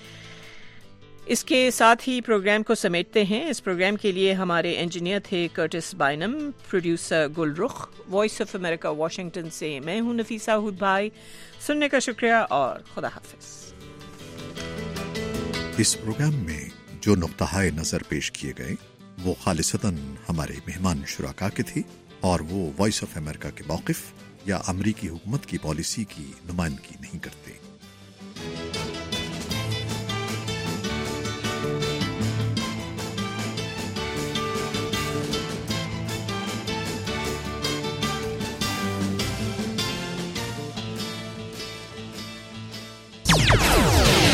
اس کے ساتھ ہی پروگرام کو سمیٹتے ہیں. اس پروگرام کے لیے ہمارے انجینئر تھے Curtis بائنم, producer Gul Rukh. Voice of America Washington سے میں ہوں نفیسہ ہود بھائی. سننے کا شکریہ اور خدا حافظ. اس پروگرام میں جو نقطۂ نظر پیش کیے گئے وہ खालिसतन हमारे मेहमान शुराका के थे और वो वॉइस ऑफ अमेरिका के मौक़िफ़ या अमरीकी हुकूमत की पॉलिसी की नुमाइंदगी नहीं करते।